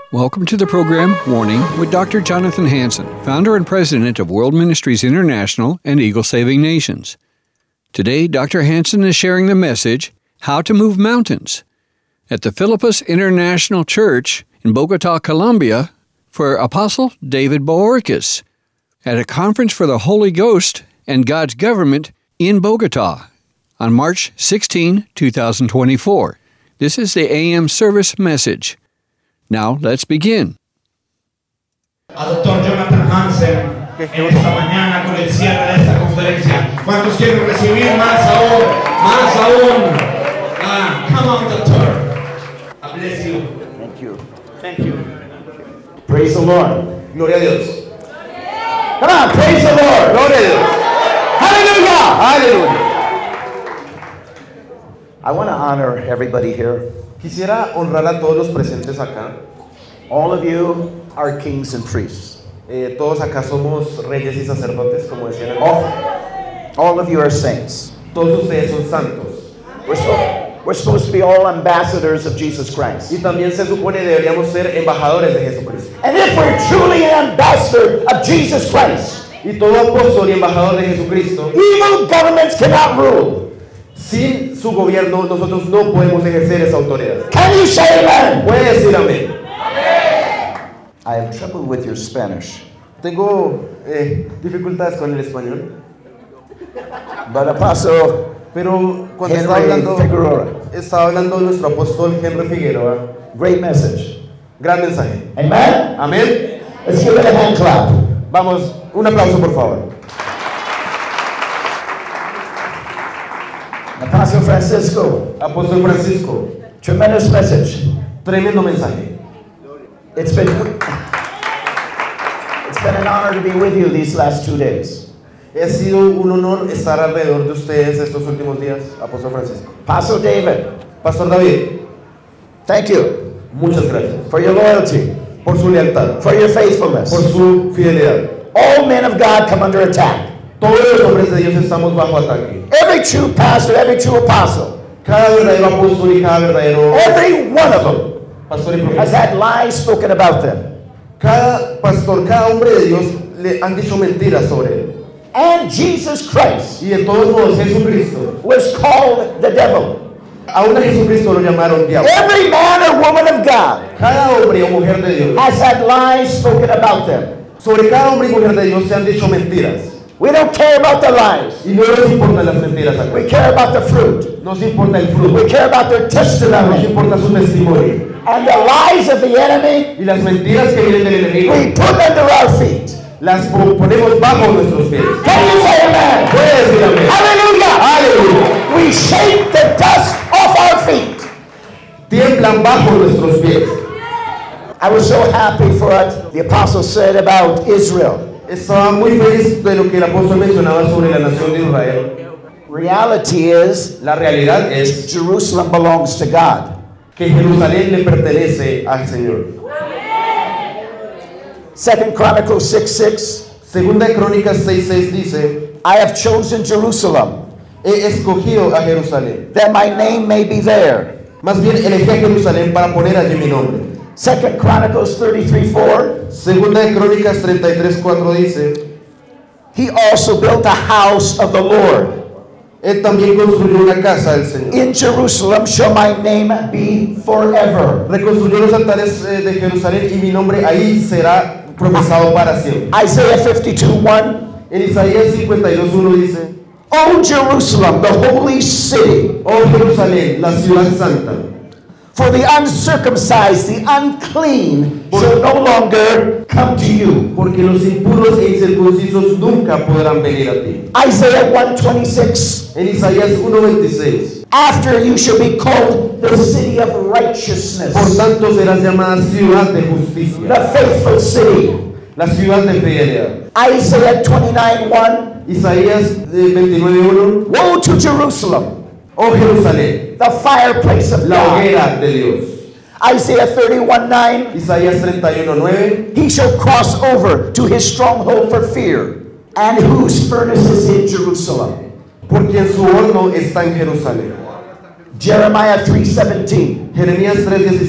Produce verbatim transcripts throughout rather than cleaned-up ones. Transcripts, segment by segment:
Welcome to the program Warning with Doctor Jonathan Hansen, founder and president of World Ministries International and Eagle Saving Nations. Today, Doctor Hansen is sharing the message, How to Move Mountains, at the Philippus International Church in Bogota, Colombia, for Apostle David Boorkis, at a conference for the Holy Ghost and God's Government in Bogota on March sixteenth, twenty twenty-four. This is the A M service message. Now, let's begin. A doctor Jonathan Hansen en esta mañana con el cierre de esta conferencia. ¿Cuántos quieren recibir más aún? Más aún. Ah, come on, doctor. I bless you. Thank you. Thank you. Praise the Lord. Gloria a Dios. Come on, praise the Lord. Gloria a Dios. Hallelujah. Hallelujah. I want to honor everybody here. Quisiera honrar a todos los presentes acá. All of you are kings and priests. Eh, todos acá somos reyes y sacerdotes, como decían el All, all of you are saints. Todos ustedes son santos. We're, so, we're supposed to be all ambassadors of Jesus Christ. Y también se supone deberíamos ser embajadores de Jesucristo. And if we're truly an ambassador of Jesus Christ, Y todo apóstol y embajador de Jesucristo, evil governments cannot rule. sin su gobierno nosotros no podemos ejercer esa autoridad. Can you say amen? Puede decir amén. I have trouble with your Spanish. Tengo eh, dificultades con el español, But Apostle pero cuando estaba Henry hablando, Figueroa, estaba hablando nuestro apóstol Henry Figueroa, great message. gran mensaje. Amen? Amén. Let's give it a hand clap. Vamos, un aplauso por favor. Apostle Francisco, Apóstol Francisco, tremendous message. tremendo mensaje. It's been it's been an honor to be with you these last two days. Ha sido un honor estar alrededor de ustedes estos últimos días, Apóstol Francisco. Apostle David, Pastor David, thank you muchas gracias for your loyalty, por su lealtad, for your faithfulness. por su fidelidad. All men of God come under attack. Todos los hombres de Dios estamos bajo ataque. Every true pastor, every true apostle, Cada verdadero apóstol y cada verdadero every one of them pastor y has profeta. had lies spoken about them. Cada pastor, cada hombre de Dios le han dicho mentiras sobre él. And Jesus Christ Y de todos modos Jesucristo, was called the devil. aún a Jesucristo lo llamaron diablo. Every man or woman of God Cada hombre o mujer de Dios, has had lies spoken about them. sobre cada hombre y mujer de Dios se han dicho mentiras. We don't care about the lies. Y no nos importan las mentiras We acá. care about the fruit. Nos importa el We fruto. care about their Nos testimony. importa su testimonio. And the lies of the enemy, Y las mentiras que vienen del enemigo, we put under our feet. las po- ponemos bajo nuestros pies. Can you say amen? Puede decir amén. Hallelujah. Aleluya. We shake the dust off our feet. Tiemblan bajo nuestros pies. I was so happy for what the apostle said about Israel. Estaba muy feliz de lo que el apóstol mencionaba sobre la nación de Israel. Reality is, La realidad es Jerusalem belongs to God. que Jerusalén le pertenece al Señor. Second Chronicles six six, Segunda de Crónicas seis seis dice, I have chosen Jerusalem, he escogido a Jerusalén. that my name may be there. Más bien elegí a Jerusalén para poner allí mi nombre. Second Chronicles thirty-three four, Segunda de Crónicas treinta y tres cuatro dice, he also built a house of the Lord. él también construyó una casa del Señor. In Jerusalem shall my name be forever. Reconstruyó los altares eh, de Jerusalén y mi nombre ahí será profesado para siempre. Isaiah fifty-two one, En Isaías cincuenta y dos uno dice, O Jerusalem, the holy city, oh Jerusalén, la ciudad santa, for the uncircumcised, the unclean, shall no longer come to you. porque los impuros e incircuncisos nunca podrán venir a ti. Isaiah one twenty-six, En Isaías uno veintiséis, after you shall be called the city of righteousness, por tanto serás llamada ciudad de justicia, the faithful city. la ciudad de fidelidad. Isaiah twenty-nine one, Isaías eh, veintinueve uno, woe to Jerusalem, oh Jerusalén, the fireplace of la God. hoguera de Dios. Isaiah thirty-one nine, Isaías treinta y uno nueve, he shall cross over to his stronghold for fear, and whose furnace is in Jerusalem. porque en su horno está en Jerusalén. Jeremiah three seventeen, Jeremías tres diecisiete,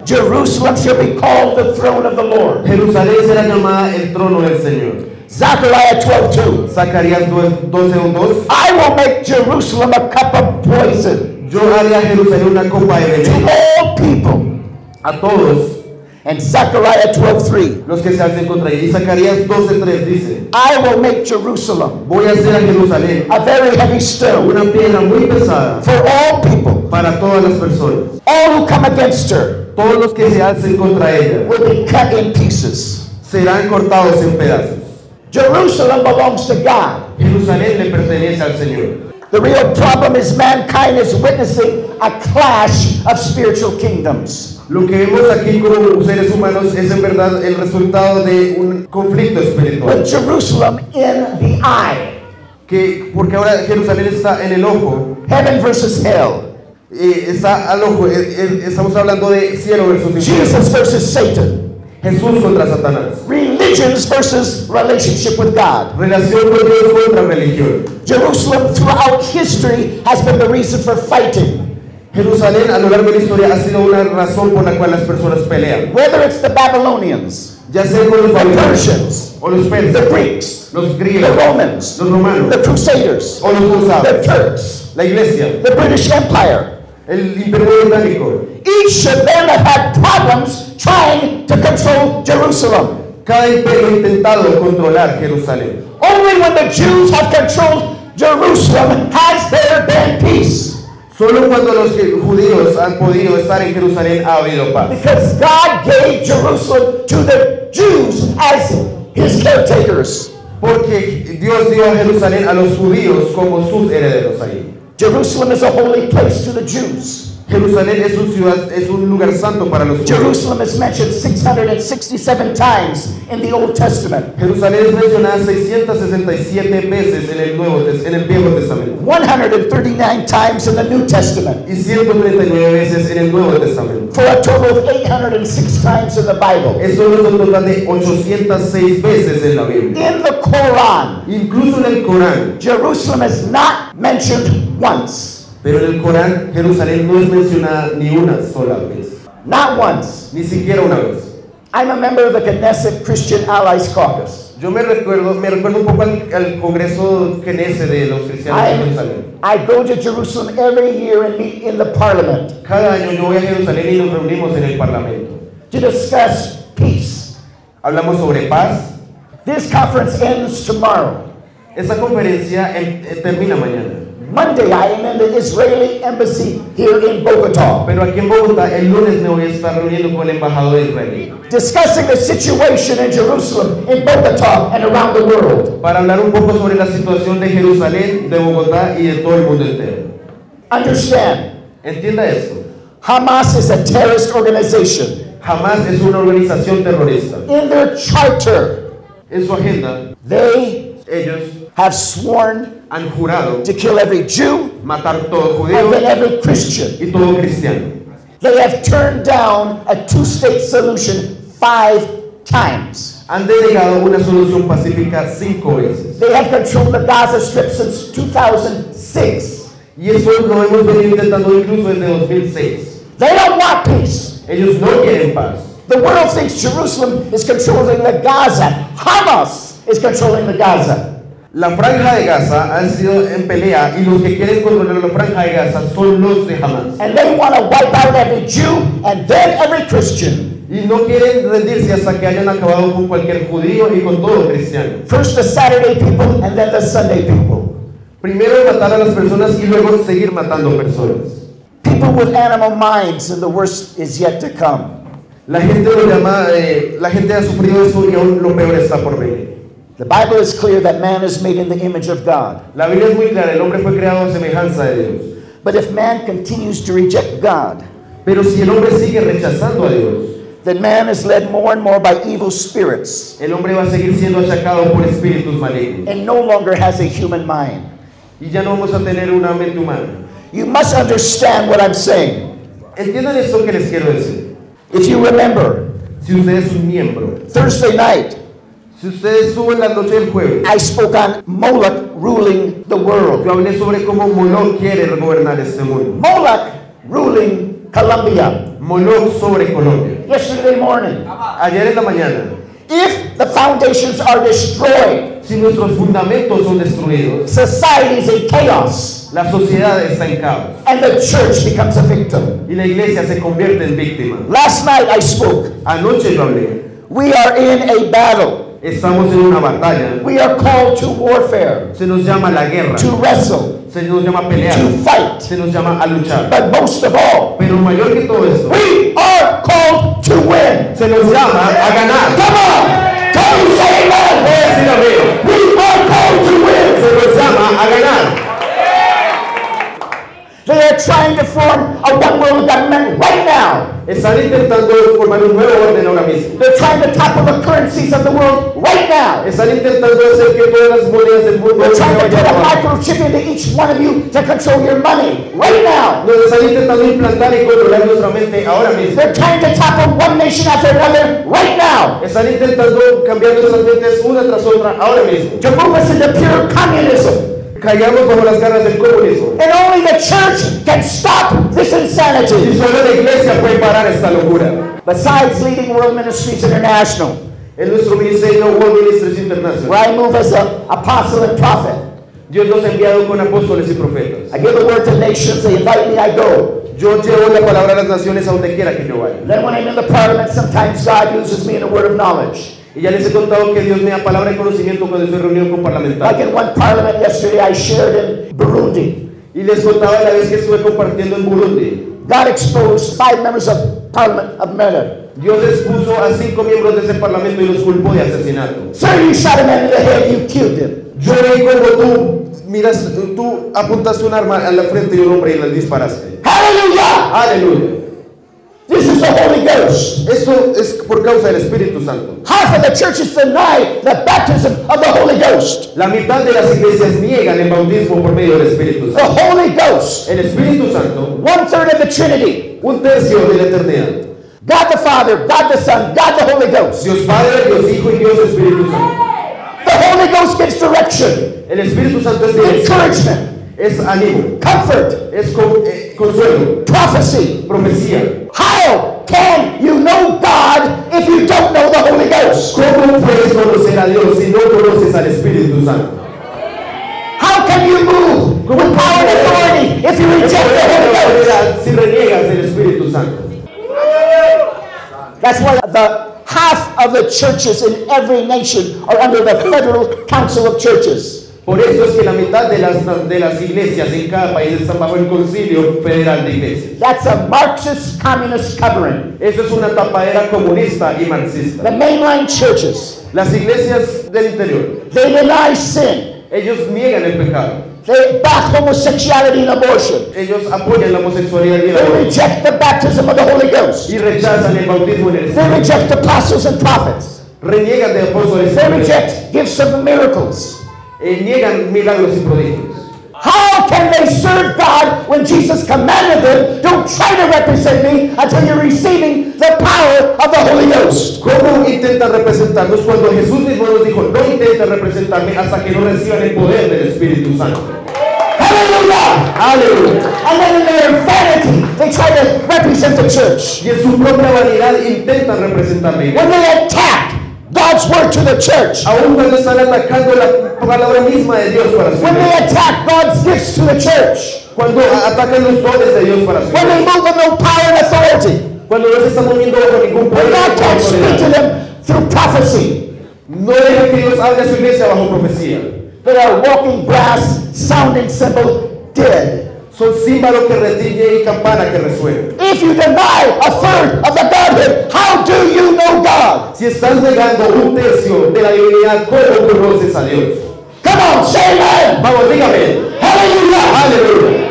Jerusalem shall be called the throne of the Lord. Jerusalén será llamada el trono del Señor. Zechariah twelve two. Zacarías doce dos. I will make Jerusalem a cup of poison. Yo haré a Jerusalén una copa de To veneno. all people. A todos And Zechariah twelve three. los que se hacen contra ella. Y Zacarías doce tres dice: I will make Jerusalem voy a hacer a Jerusalén a very heavy stone una piedra muy pesada for all people. para todas las personas. All who come against her Todos los que se hacen contra ella will be cut in pieces. serán cortados en pedazos. Jerusalem belongs to God. Jerusalén le pertenece al Señor. The real problem is mankind is witnessing a clash of spiritual kingdoms. Lo que vemos aquí como seres humanos es en verdad el resultado de un conflicto espiritual. With Jerusalem in the eye. Que, porque ahora Jerusalén está en el ojo, Heaven versus hell. eh, está al ojo, eh, eh, estamos hablando de cielo versus infierno. Jesus versus Satan. Jesús contra Satanás. Religions versus relationship with God. Relación con Dios contra religión. Jerusalem throughout history has been the reason for fighting. Jerusalén a lo largo de la historia ha sido una razón por la cual las personas pelean. Whether it's the Babylonians, Ya sea con los the babilonios, Persians, o los the persas, Greeks, los the griegos, Romans, los romanos, the Crusaders, o los the cruzados, Turks, la iglesia, the British Empire. el imperio británico. Each of them have had problems trying to control Jerusalem. Cada imperio ha intentado controlar Jerusalén. Only when the Jews have controlled Jerusalem has there been peace. Solo cuando los judíos han podido estar en Jerusalén ha habido paz. Because God gave Jerusalem to the Jews as his caretakers. Porque Dios dio a Jerusalén a los judíos como sus herederos ahí. Jerusalem is a holy place to the Jews. Jerusalén es un ciudad, es un lugar santo para los judíos. Jerusalem is mentioned six hundred sixty-seven times in the Old Testament. Jerusalén es mencionada seiscientas sesenta y siete veces en el Nuevo Tes- en el Viejo Testamento one hundred thirty-nine times in the New Testament. y ciento treinta y nueve veces en el Nuevo Testamento. For a total of eight hundred six times in the Bible. Eso es un total de ochocientas seis veces en la Biblia. In the Quran, Incluso en el Corán, Jerusalem is not mentioned once. pero en el Corán Jerusalén no es mencionada ni una sola vez, Not once. ni siquiera una vez. I'm a member of the Knesset Christian Allies Caucus. Yo me recuerdo, me recuerdo un poco al, al Congreso Knesset de los cristianos de Jerusalén. I, I go to Jerusalem every year and meet in the parliament Cada año yo voy a Jerusalén y nos reunimos en el Parlamento. to discuss peace. Hablamos sobre paz. This conference ends tomorrow. Esta conferencia em- eh, termina mañana. Monday, I am in the Israeli embassy here in Bogota, Pero aquí en Bogotá, el lunes me voy a estar reuniendo con el embajador de Israel discussing the situation in Jerusalem, in Bogota, and around the world. para hablar un poco sobre la situación de Jerusalén, de Bogotá y de todo el mundo entero. Understand, Entienda esto. Hamas is a terrorist organization. Hamas es una organización terrorista. In their charter, En su agenda, they ellos have sworn han jurado to kill every Jew matar todo and judío then every Christian. y todo cristiano. They have turned down a two-state solution five times. Han denegado una solución pacífica cinco veces. They have controlled the Gaza Strip since two thousand six. Y eso lo hemos venido intentando incluso desde dos mil seis. They don't want peace. Ellos no quieren paz. The world thinks Jerusalem is controlling the Gaza. Hamas is controlling the Gaza. La franja de Gaza ha sido en pelea y los que quieren controlar la franja de Gaza son los de Hamas. And they want to wipe out every Jew and then every Christian. Y no quieren rendirse hasta que hayan acabado con cualquier judío y con todo cristiano. First the Saturday people and then the Sunday people. Primero matar a las personas y luego seguir matando personas. People with animal minds, and the worst is yet to come. La gente lo llama, eh, la gente ha sufrido eso y aún lo peor está por venir. The Bible is clear that man is made in the image of God. La Biblia es muy clara, el hombre fue creado a semejanza de Dios. But if man continues to reject God, Pero si el hombre sigue rechazando a Dios, then man is led more and more by evil spirits el hombre va a seguir siendo achacado por espíritus malignos. and no longer has a human mind. Y ya no vamos a tener una mente humana. You must understand what I'm saying. Entiendan esto que les quiero decir. If you remember, Si usted es un miembro, Thursday night, si usted estuvo en la noche del jueves, I spoke on Moloch ruling the world. yo hablé sobre cómo Moloch quiere gobernar este mundo. Moloch ruling Colombia. Moloch sobre Colombia. Yesterday morning. Ayer en la mañana. If the foundations are destroyed, Si nuestros fundamentos son destruidos, society is in chaos, la sociedad está en caos and the church becomes a victim. y la iglesia se convierte en víctima. Last night I spoke. Anoche lo hablé. We are in a battle. Estamos en una batalla. We are called to warfare, Se nos llama la guerra. to wrestle, Se nos llama pelear. to fight. Se nos llama a luchar. But most of all, Pero mayor que todo esto, we are called to win. se nos llama a ganar. Come on! Can you say amen? Voy a decir amén. We are called to win. Se nos llama a ganar. They are trying to form a one world government right now. Están intentando formar un nuevo orden ahora mismo. They're trying to topple the currencies of the world right now. Están intentando hacer que todas las monedas del mundo They're se trying to put vayan a abajo. microchip into each one of you to control your money right now. Nos están intentando implantar y controlar nuestra mente ahora mismo. They're trying to topple one nation after another right now. Están intentando cambiar nuestras mentes una tras otra ahora mismo. To move us into pure communism. Caigamos bajo las garras del comunismo. And only the church can stop this Y insanity. solo la iglesia puede parar esta locura. Besides leading World Ministries International, En nuestro ministerio World Ministries International, where I move as an apostle and prophet, Dios nos ha enviado con apóstoles y profetas. I give the word to nations, they invite me, I go. Yo llevo la palabra a las naciones a donde quiera que yo vaya. Then when I'm in the parliament, sometimes God uses me in a word of knowledge. Y ya les he contado que Dios me da palabra de conocimiento cuando estoy reunido con Like parlamentarios. in one parliament yesterday, I shared in Burundi. Y les contaba la vez que estuve compartiendo en Burundi. God exposed five members of parliament of murder. Dios expuso a cinco miembros de ese parlamento y los culpó de asesinato. Sir, you shot a man in the head, you killed him. Yo vi como tú miras, tú apuntaste un arma a la frente de un hombre y le disparaste. Hallelujah! Aleluya. This is the Holy Ghost. Esto es por causa del Espíritu Santo. Half of the churches deny the baptism of the Holy Ghost. La mitad de las iglesias niegan el bautismo por medio del Espíritu The Santo. Holy Ghost. El Espíritu Santo, One third of the Trinity. un tercio de la eternidad. God the Father, God the Son, God the Holy Ghost. Dios Padre, Dios Hijo y Dios Espíritu Santo. The Holy Ghost gives direction, El Espíritu Santo es dirección, encouragement, es ánimo, comfort, es con- eh, consuelo, prophecy. profecía. How can you know God if you don't know the Holy Ghost? ¿Cómo puedes conocer a Dios si no conoces al Espíritu Santo? How can you move with power and authority if you reject the Holy Ghost? Si reniegas el Espíritu Santo. That's why the half of the churches in every nation are under the Federal Council of Churches. Por eso es que la mitad de las, de las iglesias en cada país están bajo el Concilio Federal de Iglesias. That's a Marxist communist covering. Eso es una tapadera comunista y The marxista. mainline churches, Las iglesias del interior, they deny sin. ellos niegan el pecado. They back homosexuality and abortion. Ellos apoyan la homosexualidad y el They aborto. reject the baptism of the Holy Ghost. Y rechazan el bautismo en el They Espíritu. reject apostles and prophets. Reniegan de apóstoles. They reject gifts of miracles. Eh, niegan milagros y prodigios. How can they serve God when Jesus commanded them, don't try to represent me until you're receiving the power of the Holy Ghost? ¿Cómo intentan representarnos cuando Jesús mismo nos dijo, no intenten representarme hasta que no reciban el poder del Espíritu Santo? Hallelujah! Aleluya. And then in their vanity, they try to represent the church. Y en su propia vanidad intentan representar la iglesia. When they attack God's word to the church, Aún cuando están atacando la palabra misma de Dios para su when they iglesia. attack God's gifts to the church, Cuando a- atacan los dones de Dios para su when they iglesia. move with no power and authority, Cuando no se está moviendo bajo ningún when poder. God ni can't speak to autoridad. them through prophecy, No dejan que Dios haga su iglesia bajo profecía. they are walking brass, sounding cymbal, dead. Son címbalo que retiñe y campana que resuena. If you deny a third of the Godhead, how do you know God? Si estás negando un tercio de la divinidad, ¿cómo conoces a Dios? Come on, say amen. Vamos, dígame. Hallelujah. Aleluya.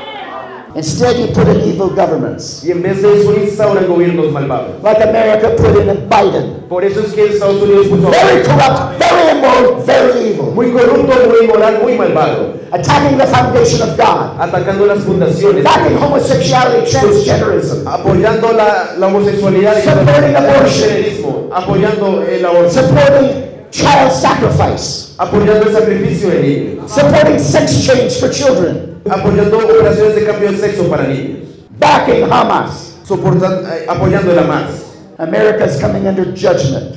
Instead, you put in evil governments, Y en vez de eso instauran gobiernos malvados. like America put in Biden. Por eso es que Estados Unidos puso a Very corrupt, very immoral, very evil. muy corrupto, muy inmoral, muy malvado, Attacking the foundation of God. atacando las fundaciones, Backing homosexuality, transgenderism. apoyando la, la homosexualidad y Supporting el abortion. transgenerismo, apoyando el aborto, Supporting child sacrifice. apoyando el sacrificio de niños, Supporting sex change for children. apoyando operaciones de cambio de sexo para niños, Backing Hamas. soportan, eh, apoyando la más. America is coming under judgment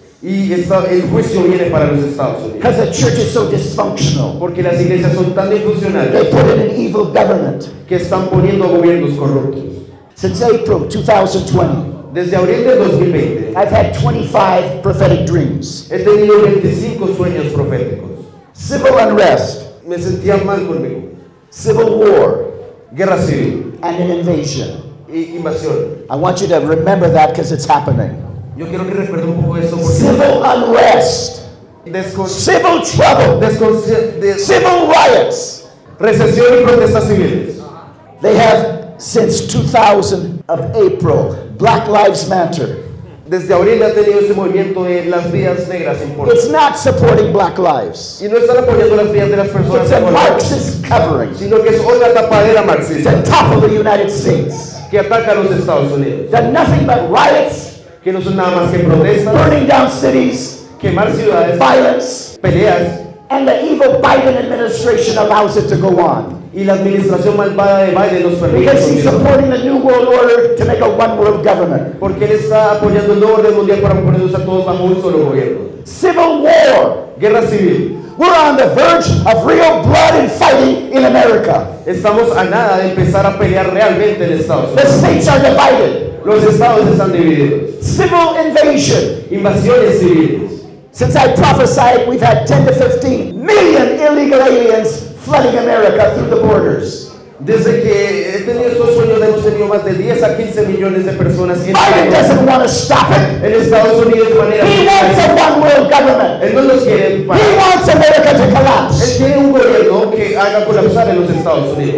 Y está, el juicio viene para los Estados Unidos. because the church is so dysfunctional. Porque las iglesias son tan They disfuncionales put in an evil government. que están poniendo gobiernos corruptos. Since April twenty twenty, Desde abril del dos mil veinte I've had twenty-five prophetic dreams. he tenido veinticinco sueños proféticos. Civil unrest, Me sentía mal conmigo. civil war, Guerra civil and an invasion. y invasión. I want you to remember that because it's happening. Yo quiero que recuerde un poco eso porque Civil unrest, descon- civil trouble, desconci- des- civil riots. recesión y protestas civiles. They have, since two thousand of April, Black Lives Matter. Desde abril ha tenido ese movimiento de las vidas negras importan. It's not supporting black lives. Y no están apoyando las vidas de las personas It's a de color, Marxist covering sino que es otra tapadera marxista to topple the United States. que ataca a los Estados Unidos. Done nothing but riots, Que no son nada más que protestas, burning down cities, quemar ciudades, violence, peleas, and the evil Biden administration allows it to go on. y la administración malvada de Biden los permite Because he's continuar. supporting the New World Order to make a one world government. Porque él está apoyando el nuevo orden mundial para ponerlos a todos bajo un solo gobierno. Civil war. Guerra civil. We're on the verge of real blood and fighting in America. Estamos a nada de empezar a pelear realmente en Estados The Unidos. states are divided. Los estados están divididos. Civil invasion. Invasiones civiles. Since I prophesied, we've had ten to fifteen million illegal aliens flooding America through the borders. Desde que he tenido estos sueños hemos tenido más de diez a quince millones de personas en, Biden doesn't want to stop it. en Estados Unidos de manera He wants a one world government. Él no los quiere He parar. wants America to Él collapse. quiere un gobierno que haga colapsar en los Estados Unidos.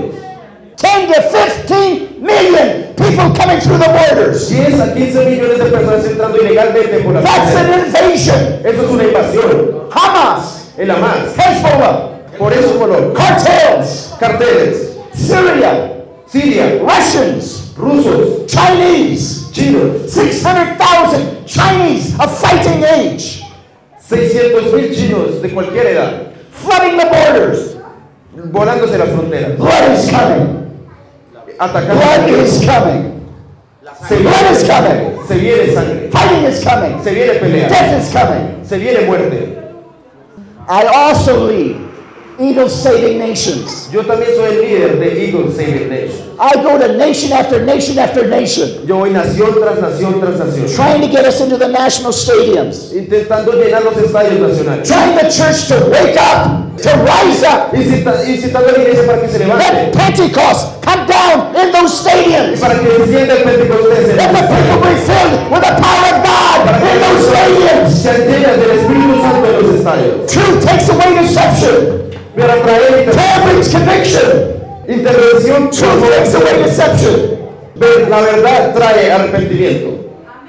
ten to fifteen million people coming through the borders. diez a quince millones de personas entrando ilegalmente por la That's frontera. an invasion. Eso es una invasión. Hamas, El Hamas. Hezbollah, Por eso color. cartels, Carteles. Syria, Siria. Russians, Rusos. Chinese, Chinos. six hundred thousand Chinese of fighting age, seiscientos mil chinos de cualquier edad. flooding the borders. Volándose las fronteras. Blood is coming. Atacando. Blood is coming. Se Blood is viene, coming. se viene sangre. Fighting is coming. Se viene pelea. Death is coming. Se viene muerte. I also lead Eagle Saving Nations. Yo también soy el líder de Eagle Saving Nation. I go to nation after nation after nation, Yo voy nación tras nación tras nación, trying to get us into the national stadiums, intentando llenar los estadios nacionales, trying the church to wake up, to rise up. Incita- incitando a la iglesia para que se levante, Let Pentecost come down in those stadiums. para que descienda el Pentecostés en Let los the people estadios, be filled with the power of God para que in those los stadiums. sean llenas del Espíritu Santo en los estadios. Truth takes away deception. Para traer inter- Prayer brings conviction. intervención, Truth takes away deception. ver- la verdad trae arrepentimiento.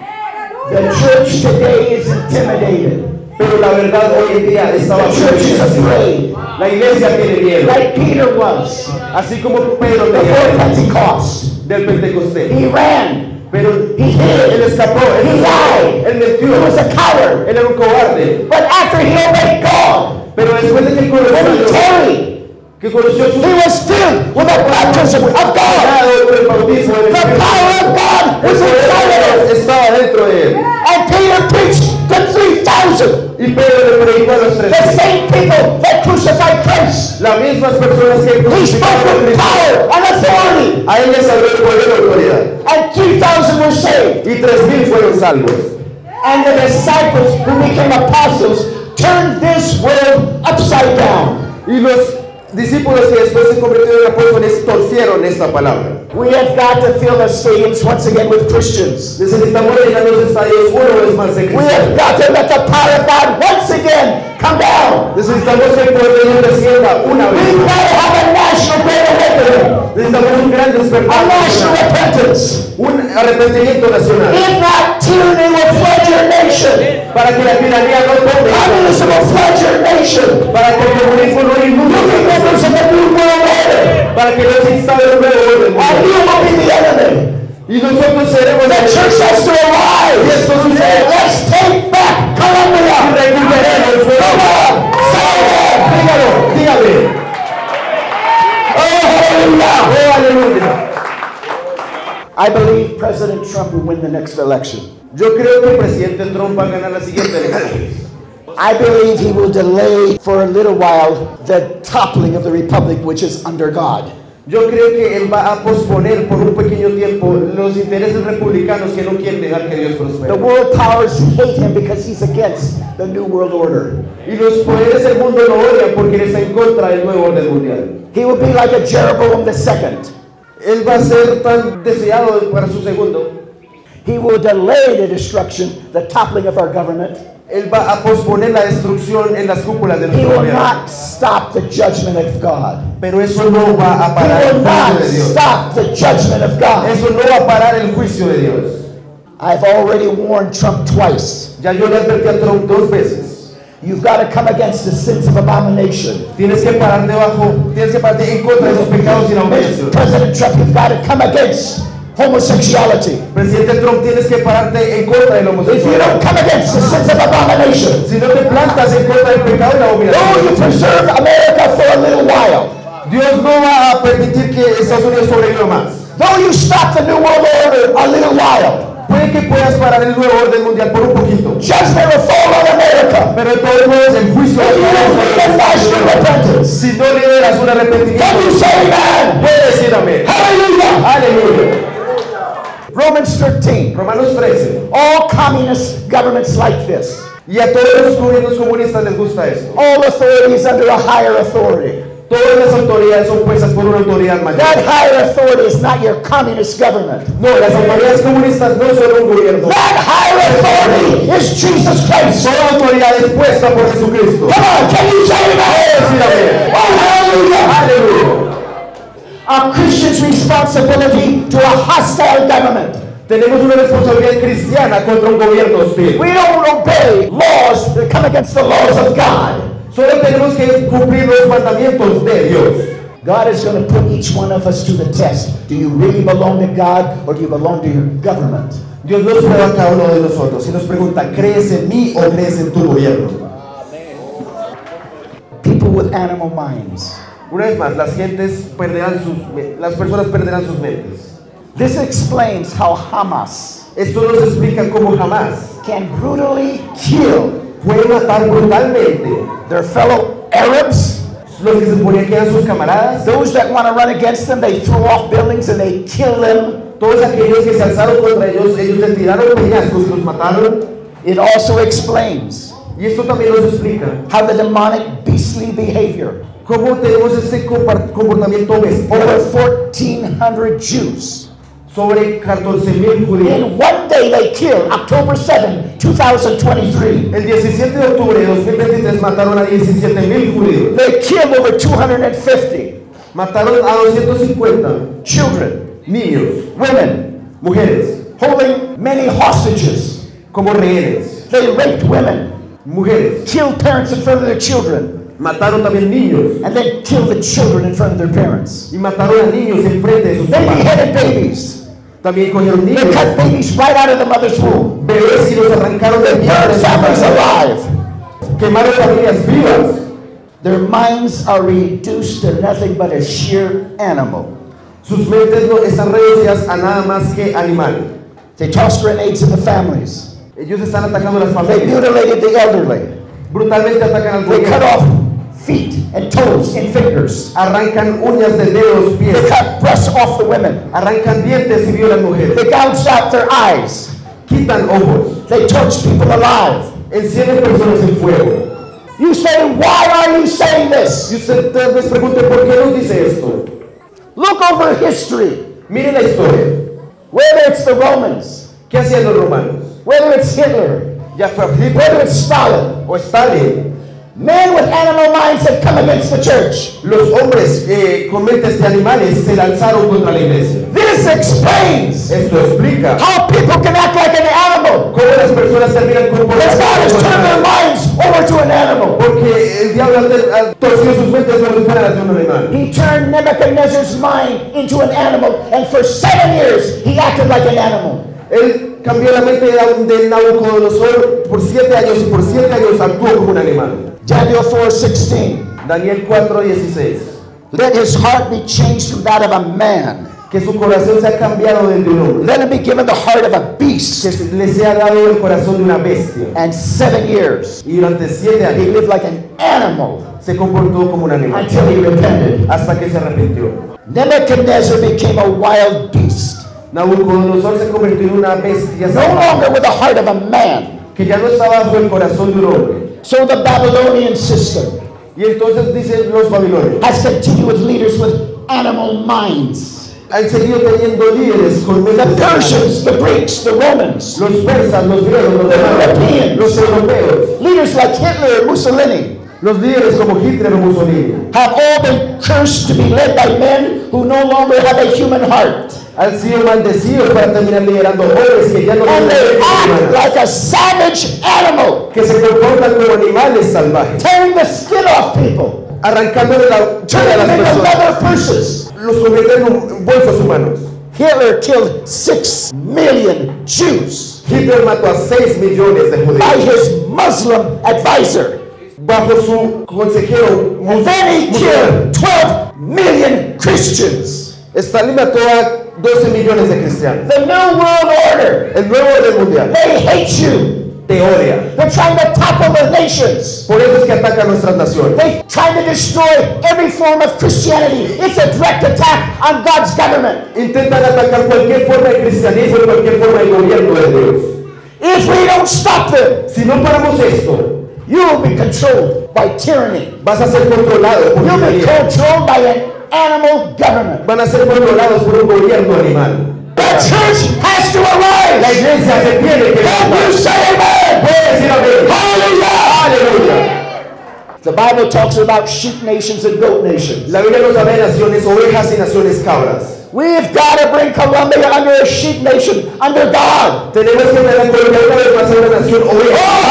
The church today is intimidated. Pero la verdad hoy en día está The bajo church is intimidación. afraid, La iglesia tiene miedo, like Peter was así como Pedro before tenía Pentecost. del Pentecostés. He ran. Pero He hid. él escapó, él, He lied. él He mentió, was a coward. él era un cobarde. But after he obeyed God, Pero después de que él conoció a when he Dios, tarried, que conoció a su he was filled with the baptism of God. Llenado por el bautismo del The Espíritu. power of God El was poder de inside of Dios him. estaba dentro de él. And Peter preached to three thousand. Y Pedro le predicó a los tres. The same people that crucified Christ. Las mismas personas que He spoke crucificaron a with Cristo. power and authority. A él les habló el poder y la autoridad. And three thousand were saved. Y tres mil fueron salvos. And the disciples who became apostles turned this world upside down. Y los discípulos que después se convirtieron en apóstoles torcieron esta palabra. We have got to fill the stadiums once again with Christians. Necesitamos llenar los estadios una vez más de We have cristianos. got to let the power of God once again come down. Necesitamos que el poder de Dios descienda una vez We've más. got to have a national great awakening, Necesitamos un gran a despertar national nacional, repentance. un arrepentimiento nacional, If not, tyranny will flood your nation. para que la tiranía no tome, Communism will flood your nation. para que el comunismo no inunde, You'll be members of the New World Order, para que no se instale un nuevo orden and mundial. you will be the enemy. Y nosotros seremos The church has to arise. Y esto sucede. Let's take back Columbia. Recuperemos, Come on, say it. dígalo, dígale. Oh, hallelujah. Oh, aleluya. I believe President Trump will win the next election. Yo creo que el presidente Trump va a ganar la siguiente elección. I believe he will delay for a little while the toppling of the republic, which is under God. Yo creo que él va a posponer por un pequeño tiempo los intereses republicanos que no quieren dejar que Dios prospere. The world powers hate him because he's against the New World Order. Y los poderes del mundo lo odian porque él está en contra del nuevo orden mundial. He will be like a Jeroboam the second. Él va a ser tan deseado para su segundo. He will delay the destruction, the toppling of our government. Él va a posponer la destrucción en las cúpulas de He nuestro will gobierno. not stop the judgment of God. Pero eso no va a parar He el will juicio not de Dios. stop the judgment of God. Eso no va a parar el juicio de Dios. I've already warned Trump twice. Ya yo le advertí a Trump dos veces. You've got to come against the sins of abomination. Tienes que parar debajo, tienes que pararte en contra de esos pecados sin abominación. President Trump, you've got to come against homosexuality. Presidente Trump, tienes que pararte en contra del If you homosexualismo. don't come against the sins of abomination, Si no te plantas en contra del pecado y la oh, you abominación, preserve America for a little while. Dios no va a permitir que Estados Unidos sobreviva más. Though you stop the New World Order a little while, Puede que puedas parar el nuevo orden mundial por un poquito, judgment will fall on America. pero de todos modos el juicio If you don't lead a national va a repentance, Si no lideras un can you arrepentimiento, say amen? puedes decir amén. Hallelujah. Aleluya. Romans thirteen. Romanos trece. All communist governments like this. Y a todos los gobiernos comunistas les gusta esto. All authority is under a higher authority. Todas las autoridades son puestas por una autoridad mayor. That higher authority is not your communist government. No, las autoridades comunistas no son un gobierno. That higher authority is Jesus Christ. Son autoridades puestas por Jesucristo. Come on, can you say Decir amen? amén. Oh, hallelujah. Aleluya. A Christian's responsibility to a hostile government. Tenemos una responsabilidad cristiana contra un gobierno hostil. We don't obey laws that come against the laws of God. Solo tenemos que cumplir los mandamientos de Dios. God is going to put each one of us to the test. Do you really belong to God or do you belong to your government? Dios nos prueba a cada uno de nosotros y nos pregunta, ¿crees en mí o crees en tu gobierno? People with animal minds. Una vez más, las gentes perderán sus, me- las personas perderán sus mentes. This explains how Hamas Esto nos explica cómo jamás can brutally kill puede matar brutalmente their fellow Arabs. los que se suponía que eran sus camaradas, Those that want to run against them, they throw off buildings and they kill them. todos aquellos que se alzaron contra ellos, ellos les tiraron peñascos y los mataron. It also explains Y esto también nos explica how the demonic beastly behavior. cómo tenemos este compar- comportamiento bestial Over fourteen hundred Jews. sobre catorce mil judíos. In one day they killed, October seventh, two thousand twenty-three. El diecisiete de octubre de dos mil veintitrés mataron a diecisiete mil judíos. They killed over two hundred fifty Mataron a doscientos cincuenta children, niños, women, mujeres, holding many hostages. como rehenes, They raped women, mujeres. killed parents in front of their children, Mataron también niños and then killed the children in front of their parents. y mataron a niños en frente de sus They papás. beheaded babies. También cogieron They niños, cut babies right out of the mother's womb. bebés y los arrancaron de Burned families tierra. alive. Quemaron familias vivas. Their minds are reduced to nothing but a sheer animal. Sus mentes no están reducidas a nada más que animal. They toss grenades in the families. Ellos están atacando a las They familias. mutilated the elderly. Brutalmente atacan al They cut gobierno. off feet and toes and fingers. Arrancan uñas de dedos, They pies. cut breasts off the women. Arrancan dientes y violan mujeres. They gouged out their eyes. Quitan ojos. They torch people alive. Encienden personas en fuego. You say, why are you saying Y this? usted tal vez pregunte, ¿por qué nos dice esto? Look over history. Mire la historia. Whether it's the Romans, ¿Qué hacían los romanos? whether it's Hitler, Ya fue whether Hitler it's Stalin, o Stalin. men with animal minds have come against the church. Los hombres eh, con mentes de animales se lanzaron contra la iglesia. This explains Esto explica how people can act like an animal. cómo las personas terminan Because God has turned their comportando. minds over to an animal. Porque el diablo al- al torcido sus mentes como si fueran las de un animal. He turned Nebuchadnezzar's mind into an animal, and for seven years he acted like an animal. Él cambió la mente de de Nabucodonosor por siete años y por siete años actuó como un animal. Daniel four sixteen. Daniel cuatro dieciséis. Let his heart be changed from that of a man, Que su corazón se ha cambiado del de un hombre. Let him be given the heart of a beast. Que se- le sea dado el corazón de una bestia. And seven years Y durante siete he años lived like an animal se comportó como un animal. until he repented. Hasta que se arrepintió. Nebuchadnezzar became a wild beast, Nabucodonosor se convirtió en una bestia no salvaje, longer with the heart of a man. que ya no está bajo el corazón de un hombre. So the Babylonian system Y entonces dicen los babilonios, has continued with leaders with animal minds. han seguido teniendo líderes con The mentes de animales. Persians, the Greeks, the Romans, Los persas, los griegos, los The romanos, Europeans. los europeos, leaders like Hitler and Mussolini los líderes como Hitler o Mussolini, have all been cursed to be led by men who no longer have a human heart. han sido maldecidos para terminar liderando hombres que ya no And they tienen act humanos, like a savage animal, que se comportan como animales salvajes, tearing the skin off people, arrancándole la piel a turning las them into personas, leather purses. los convierten en bolsos humanos. Hitler killed six million Jews Hitler mató a seis millones de by judíos his Muslim advisor. bajo su consejero And then he musulmán. killed twelve million Christians. Stalin mató a doce millones de cristianos. The New World Order, El nuevo orden mundial they hate you. te odia. They're trying to topple the nations. Por eso es que ataca a nuestras naciones. They try to destroy every form of Christianity. It's a direct attack on God's government. Intentan atacar cualquier forma de cristianismo y cualquier forma de gobierno de Dios. If we don't stop them, Si no paramos esto, you will be controlled by tyranny. vas a ser controlado por You'll be tiranía. controlled by an animal government. Van a ser controlados por un gobierno animal. The church has to La arise. iglesia se tiene que Can you levantar. say amen? Puede decir amén. Hallelujah! Aleluya. The Bible talks about sheep nations and goat nations. La Biblia nos habla de naciones ovejas y naciones cabras. We've got to bring Colombia under a sheep nation, under God. Tenemos que tener Colombia una vez más una nación Oh,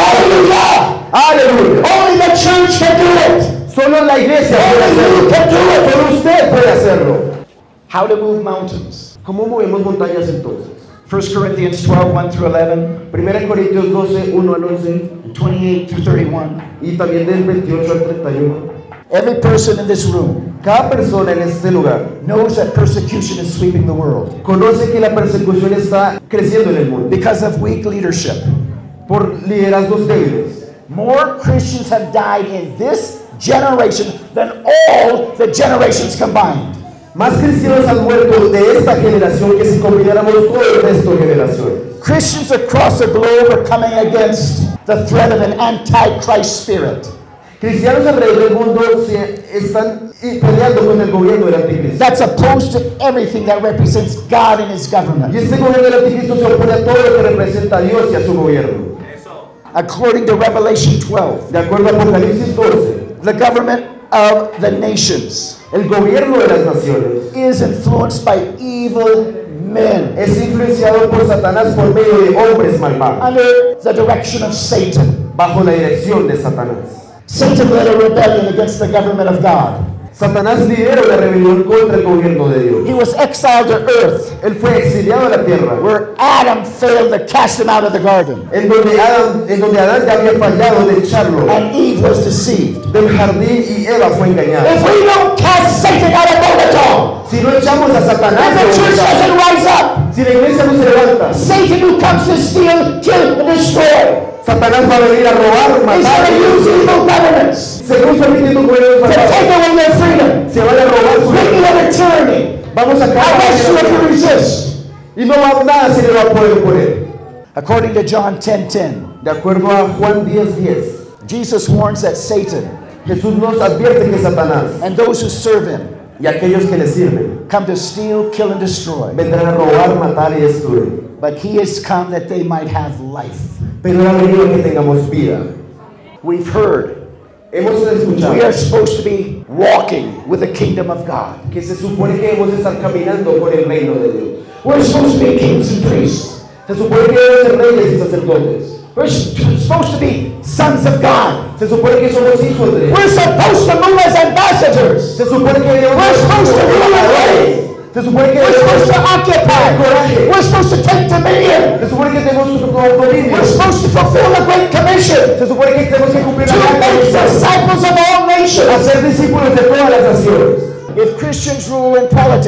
oveja. hallelujah! Aleluya. Only the church can do it. Solo la iglesia puede Only you hacerlo. can do it. Solo usted puede hacerlo. How to move mountains. ¿Cómo movemos montañas entonces? First Corinthians twelve, one through eleven, Primera Corintios doce, uno al once and twenty-eight through thirty-one. y también del veintiocho al treinta y uno. Every person in this room Cada persona en este lugar knows that persecution is sweeping the world conoce que la persecución está creciendo en el mundo because of weak leadership. por liderazgos débiles. More Christians have died in this generation than all the generations combined. Más cristianos han muerto de esta generación que si combináramos todo el resto de generaciones. Christians across the globe are coming against the threat of an antichrist spirit Cristianos alrededor del mundo se están peleando con el gobierno del anticristo. that's opposed to everything that represents God and His government. Y este gobierno del anticristo se opone a todo lo que representa a Dios y a su gobierno. According to Revelation twelve, De acuerdo a Apocalipsis doce, the government of the nations el gobierno de las naciones is influenced by evil men es influenciado por Satanás por medio de hombres malvados, under the direction of Satan. bajo la dirección de Satanás. Satan led a rebellion against the government of God. Satanás lidera la rebelión contra el gobierno de Dios. He was exiled to earth, Él fue exiliado a la tierra, where Adam failed to cast him out of the garden, en donde Adán, en donde Adán ya había fallado de echarlo and Eve was deceived. del jardín y Eva fue engañada. If we don't cast Satan out of Bogota, Si no echamos a Satanás, if the church de doesn't Bogotá, rise up, si la iglesia no se levanta, Satan who comes to steal, kill, and destroy, Satanás va a venir a robar, he's matar, going to use evil governments según permitiendo gobiernos to malvados. take away their freedom, Se van a robar su bring you under tyranny. Vamos a Arrest you if you acabar resist. y no va nada se le va a poder poner. According to John ten ten, De acuerdo a Juan diez diez, Jesus warns that Satan Jesús nos advierte que Satanás and those who serve him y aquellos que le sirven come to steal, kill, and destroy. vendrán a robar, matar y destruir. But he has come that they might have life. Pero ha venido que tengamos vida. We've heard Hemos we escuchado are supposed to be walking with the kingdom of God. que se supone que debemos estar caminando con el reino de Dios. We're supposed to be kings and priests. Se supone que debemos ser reyes y sacerdotes. We're supposed to be sons of God. Se supone que somos hijos de Dios. We're supposed to move as ambassadors. Se supone que debemos We're supposed to rule and reign. Se supone que We're supposed debemos to occupy. coraje. We're supposed to take dominion. Se supone que tenemos dominio. We're supposed to fulfill the Great Commission Se supone que tenemos que cumplir to la gran make comisión. disciples of all A nations. ser discípulos de todas las naciones. If Christians rule in politics,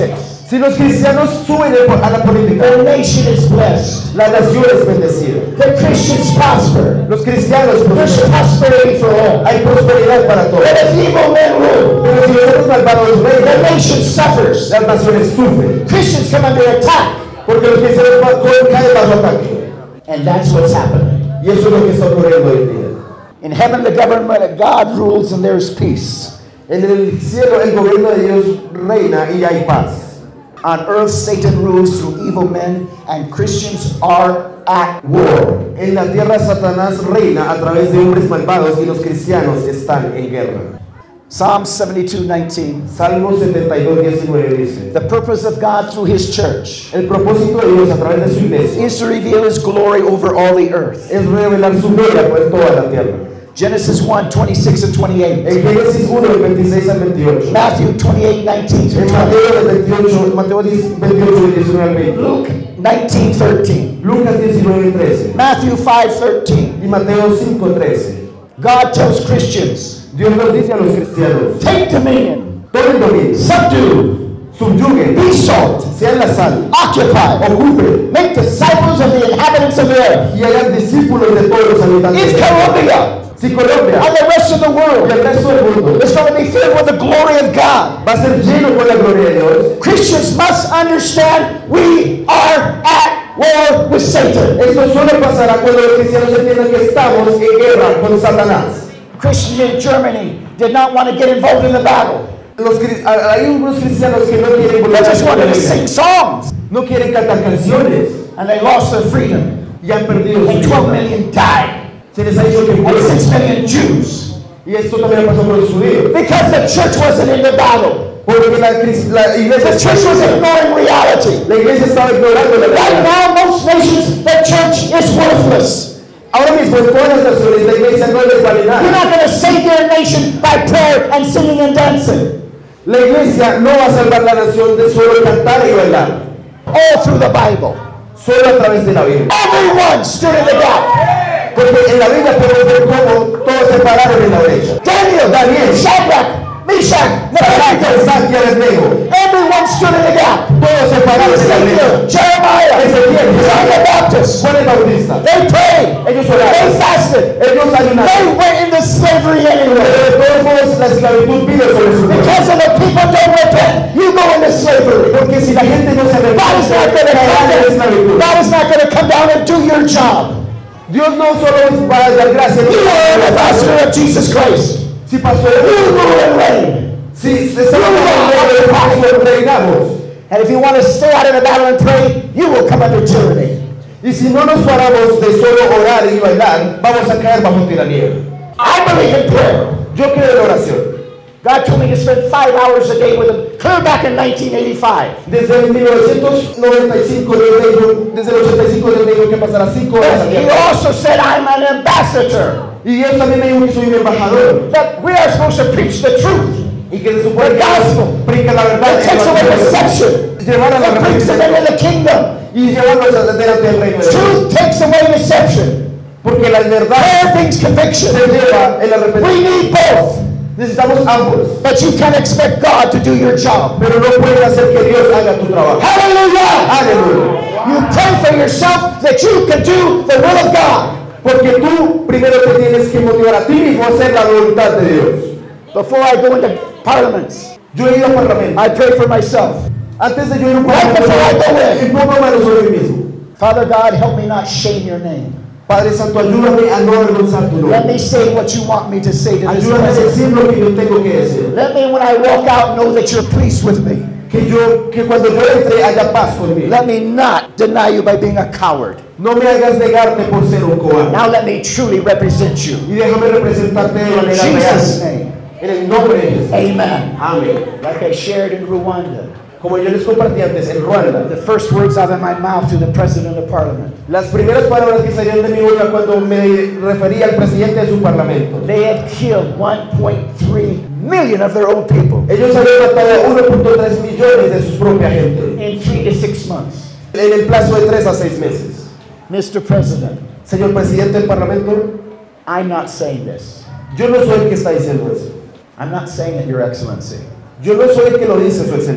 Si los cristianos suben a la política, the nation is blessed. la nación es bendecida. The Christians prosper. Los cristianos There's prosperan. prosperity for all. Hay prosperidad para todos. But if evil men rule, Pero si los malvados the reinan, nation suffers. las naciones sufren. Christians come under attack. Porque los cristianos caen bajo ataque. And that's what's happening. Y eso es lo que está ocurriendo hoy en día. In heaven, the government of God rules and there's peace. En el cielo el gobierno de Dios reina y hay paz. On earth, Satan rules through evil men, and Christians are at war. En la tierra Satanás reina a través de hombres malvados y los cristianos están en guerra. Psalm seventy-two nineteen. Salmo setenta y dos diecinueve dice: The purpose of God through His church el propósito de Dios a través de su iglesia is to reveal His glory over all the earth. es revelar su gloria por toda la tierra. Genesis one twenty-six and twenty-eight. En Génesis uno, del veintiséis al veintiocho. Matthew twenty-eight nineteen through En twenty. Mateo del veintiocho, Mateo veintiocho, del diecinueve al veinte. Luke nineteen thirteen. Lucas diecinueve trece. Matthew five thirteen. Y Mateo cinco trece. God tells Christians, Dios nos dice a los cristianos: take dominion, tomen dominio, subdue, subyuguen, be salt, sean la sal, occupy, ocupen make disciples of the inhabitants of the earth. y hagan discípulos de todos los habitantes If de la tierra. Colombia Si Colombia and the rest of the y world el resto del mundo is going to be filled with the glory of God, va a ser lleno con la gloria de Dios, Christians must understand we are at war with Satan. eso solo pasará cuando los cristianos entiendan que estamos en guerra con Satanás. Christians in Germany did not want to get involved in the battle. Los, cri- hay unos cristianos que no quieren They just wanted to volver, sing songs. no quieren cantar canciones And they lost their freedom. y han perdido su And twelve libertad. million died. Se les ha dicho que And mueren. six million Jews. Y esto también pasó con los judíos. Because the church wasn't in the battle. Porque la, cris- la iglesia, The church was ignoring reality. la iglesia estaba ignorando la Right realidad. now, most nations, the church is worthless. Ahora mismo en todas las naciones la iglesia no les vale You're nada. not going to save your nation by prayer and singing and dancing. La iglesia no va a salvar la nación de solo cantar y bailar, All through the Bible. solo a través de la Biblia. Everyone stood in the gap. Porque en la Biblia podemos ver cómo todos se pararon en la brecha. Daniel, Daniel, Shadrach, Meshach, Sadrach, Abednego. Mesach y Abednego, Everyone stood in the gap. todos se pararon en la brecha. Ezekiel, Jeremiah, Ezequiel, John the Baptist. Juan el Bautista, They prayed. ellos They oraron, fasted. ellos They ayunaron. went into slavery Pero anyway. de todos modos la esclavitud vive sobre su pueblo. Because of the people don't repent, you go into slavery. Porque si la gente no se God is not going arrepiente, to caerán en la come. esclavitud. God is not going to come down and do your job. Dios no solo va a dar gracias, You are an ambassador of Jesus Christ. si pasó You rule and reign. si se estaba hablando de reinamos, And if you want to stay out in the battle and pray, you will come under tyranny. y si no nos paramos de solo orar y bailar, vamos a caer bajo tiranía. I believe in prayer. Yo creo en la oración. God told me to spend five hours a day with him, clear back in nineteen eighty-five. Desde el mil novecientos noventa y cinco, Dios me dijo- desde el ochenta y cinco Dios me dijo que pasara cinco horas al He día. also said, I'm an ambassador. Y Dios también me dijo que soy un embajador. That we are supposed to preach the truth. Y que se supone que predica la verdad. It takes away deception. Llevar a la It brings them into the kingdom. y llevarlos delante del reino de Dios. Truth takes away deception. Porque la Prayer verdad brings conviction. se lleva el We arrepentimiento. need both. Necesitamos ambos. But you can't expect God to do your job. Pero no puedes hacer que Dios haga tu trabajo. Hallelujah! Aleluya. You pray for yourself that you can do the will of God. Porque tú primero te tienes que motivar a ti mismo a hacer la voluntad de Dios. Before I go into parliaments, Yo he ido al parlamento. I pray for myself. Antes de yo ir a un Right before I go parlamento, in. y pongo manos sobre mí mismo. Father God, help me not shame your name. Padre Santo, ayúdame a no avergonzar tu Let nombre. me say what you want me to say to this Ayúdame a president. decir lo que yo tengo que decir. Let me, when I walk out, know that you're pleased with me. Que yo, que cuando yo entre haya paz conmigo. Let me not deny you by being a coward. No me hagas negarte por ser un cobarde. Now let me truly represent you. Y déjame representarte de In manera Jesus' real. name, En el nombre de Jesús. amen. Amén. Like I shared in Rwanda, Como yo les compartí antes, en Ruanda, the first words out of my mouth to the president of parliament, las primeras palabras que salieron de mi boca cuando me refería al presidente de su parlamento. they had killed one point three million of their own people Ellos habían matado a uno punto tres millones de su propia gente in three to six months. en el plazo de tres a seis meses. Mister President, Señor presidente del parlamento, I'm not saying this. yo no soy el que está diciendo eso. I'm not saying it, Your Excellency. Yo no soy el que lo dice, su excelencia.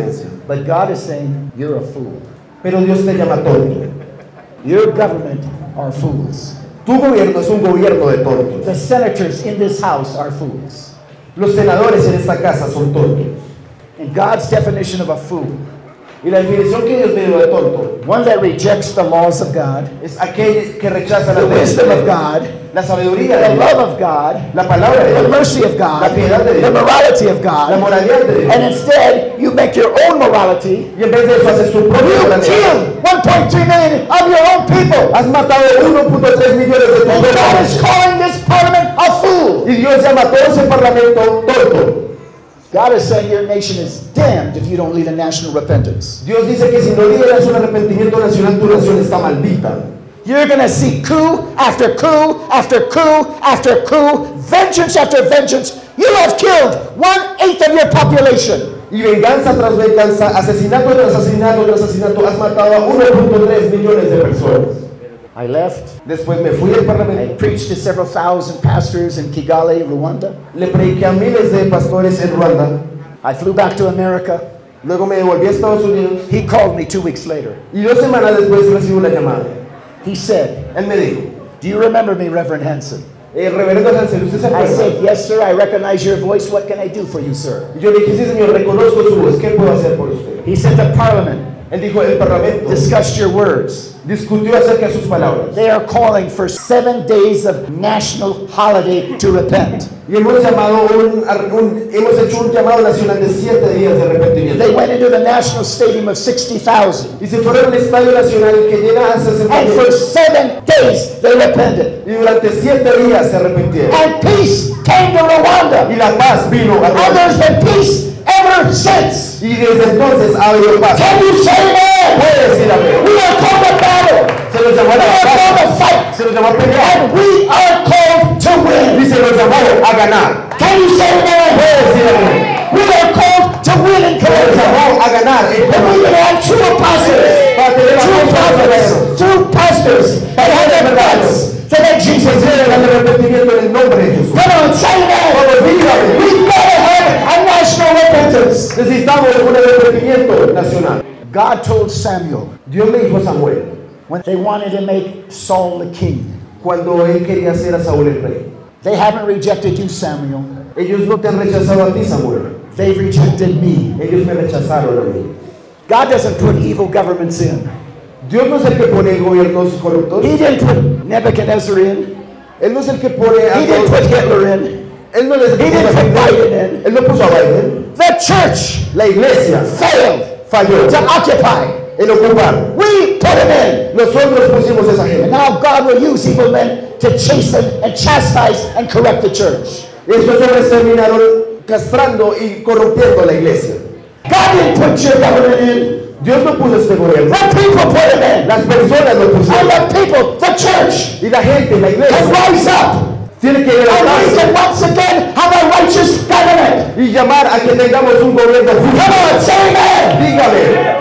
But God is saying, you're a fool. Pero Dios te llama tonto. Your government are fools. Tu gobierno es un gobierno de tontos. The senators in this house are fools. Los senadores en esta casa son tontos. And God's definition of a fool, Y la definición que Dios me dio de tonto one that rejects the laws of God, es aquel que rechaza the la wisdom of God, la sabiduría the de Dios, love of God, la palabra de the Dios, mercy of God, la piedad de the Dios, morality of la God, moralidad de Dios. and instead you make your own morality. Y en vez de eso haces tu propia You moralidad. killed one point three million of your own people. Has matado uno punto tres millones de And tus God is personas. calling this parliament a fool. Y Dios llama a todo ese parlamento tonto. God is saying your nation is damned if you don't lead a national repentance. Dios dice que si no lideras un arrepentimiento nacional, tu nación está maldita. You're going to see coup after coup after coup after coup, vengeance after vengeance. You have killed one-eighth of your population. Y venganza tras venganza, asesinato tras asesinato tras asesinato, has matado a uno punto tres millones de personas. I left. Después me fui del I parlamento. preached to several thousand pastors in Kigali, Rwanda. Le prediqué a miles de pastores en Ruanda. I flew back to America. Luego me devolví a Estados Unidos. He called me two weeks later. Y dos semanas después recibí una llamada. He said, Él me dijo, do you remember me, Reverend Hansen? eh, reverendo Hansel, ¿usted se I acuerda? said, yes, sir. I recognize your voice. What can I do for you, sir? Y yo le dije, sí, señor, reconozco su voz. ¿Qué puedo hacer por usted? He said, the parliament Él dijo, el parlamento discussed your words. discutió acerca de sus palabras. They are calling for seven days of national holiday to repent. Y hemos llamado un, un- hemos hecho un llamado nacional de siete días de arrepentimiento. They went into the national stadium of sixty thousand. Y se fueron al estadio nacional que llena a sesenta And for mil. seven days they repented. Y durante siete días se arrepintieron. And peace came to Rwanda. Y la paz vino a And Rwanda. there's been peace ever since. Y desde entonces ha habido paz. Can you say amen? Puede decir amén. We are called to battle. Se los llamó a We la are called to batalla. fight. Se los llamó a pelear. And we are called to Y win. se los llamó a ganar. Can you say amen? Puede decir amén. We are called to win in Se los Colombia. llamó a ganar. And we can have true apostles, Para tener a true muchos prophets, guerreros. true pastors, that have the guts to make Jesus Se real. el arrepentimiento en el nombre de Jesús. Come on, say amen. We've got to have a national repentance. Necesitamos un arrepentimiento nacional. God told Samuel Dios le dijo a Samuel when they wanted to make Saul the king, cuando él quería hacer a Saúl el rey. they haven't rejected you, Samuel. Ellos no te han rechazado a ti, Samuel. They've rejected me. Ellos me rechazaron a mí. God doesn't put evil governments in. Dios no es el que pone gobiernos corruptos. He didn't put Nebuchadnezzar in. Él no es el que pone a He didn't todos- put Hitler in. Él no les He didn't puso a put Biden. Biden in. Él no puso a Biden. The church La iglesia failed falló to occupy. en ocupar. We put him in. Nosotros pusimos esa And gente. now God will use evil men to chasten and chastise and correct the church. Estos hombres terminaron castrando y corrompiendo la iglesia. God didn't put your government in. Dios no puso este gobierno. The people put him in. Las personas lo And pusieron. the people, the church, Y la gente, la can iglesia, rise up. tiene que And we levantarse can once again have a righteous government. y llamar a que tengamos un gobierno Come justo. on, say amen. Dígame,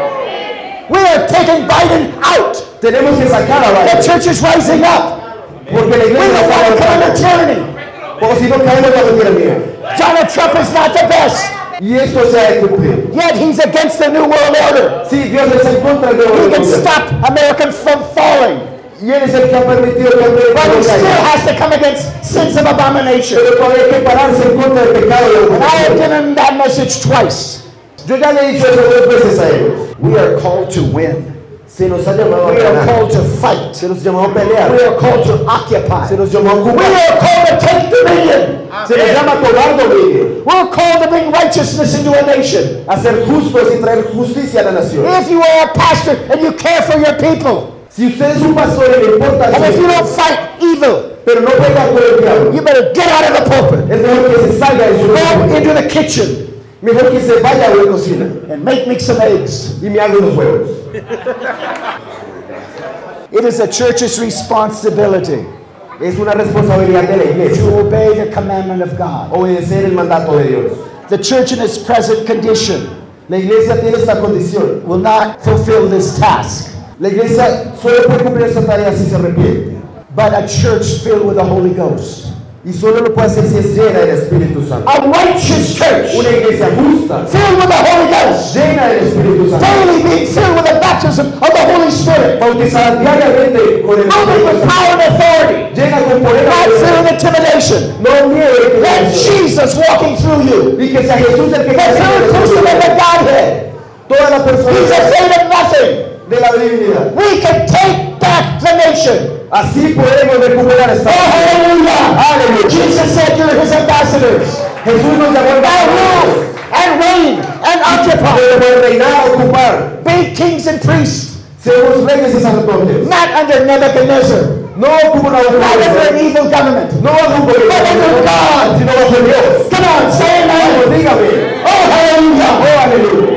We are taking Biden out. tenemos que sacar a The Biden. church is rising up. Porque la We iglesia don't está want to come under levantando. tyranny. O si no caemos la tiranía. Donald Trump is not the best. Y esto se ha de cumplir. Yet he's against the New World Order. Sí, Dios es en contra del He nuevo can gobierno. stop Americans from falling. Y Él es el que ha permitido que el But he pueblo still caiga. has to come against sins of abomination. Pero todavía hay que pararse en contra del pecado y la And I have abominación. given him that message twice. Yo ya le he dicho eso dos veces a ellos. We are called to win. Se nos ha llamado a We are ganar. called to fight. Se nos llamó a We pelear. are called to occupy. Se nos llamó a We ocupar. are called to take dominion. Se nos llama a tomar dominio. We're called to bring righteousness into a nation. A ser justos y traer justicia a la nación. If you are a pastor and you care for your people, Si usted es un pastor y le importa and if eso, you don't fight evil, pero no juega con el diablo, you better get out of the pulpit. es mejor que se salga de su Go lugar. into the kitchen Mejor que se vaya a la cocina and make me some eggs. y me haga unos huevos. It is a church's responsibility Es una responsabilidad de la iglesia to obey the commandment of God. obedecer el mandato de Dios. The church in its present condition La iglesia tiene esta condición. will not fulfill this task. La iglesia solo puede cumplir esta tarea si se arrepiente. But a church filled with the Holy Ghost Y solo lo puede hacer si es llena del Espíritu Santo. A righteous church, Una iglesia justa, filled with the Holy Ghost, llena del Espíritu Santo, daily being filled with the baptism of the Holy Spirit, bautizada diariamente con el moving Espíritu with Santo, power and authority, llena con poder, not fear and intimidation. no miedo y Let intimidación. Jesus walking through you, Y que sea Jesús el que the third person of the Godhead. toda la He's persona afraid of nothing. de la divinidad. We can take back the nation. Así podemos recuperar Oh, esta hallelujah. Aleluya. Jesus said you're his ambassadors. Jesús nos llamó Now a rule and reign and occupy. debemos reinar, ocupar. Be kings and priests, Seamos reyes y sacerdotes. not under Nebuchadnezzar, No como una not under an autoridad. evil government. No bajo un gobierno, But under God. sino bajo Dios. Come on, say Vamos, amen. dígame. Oh, hallelujah. Oh, aleluya.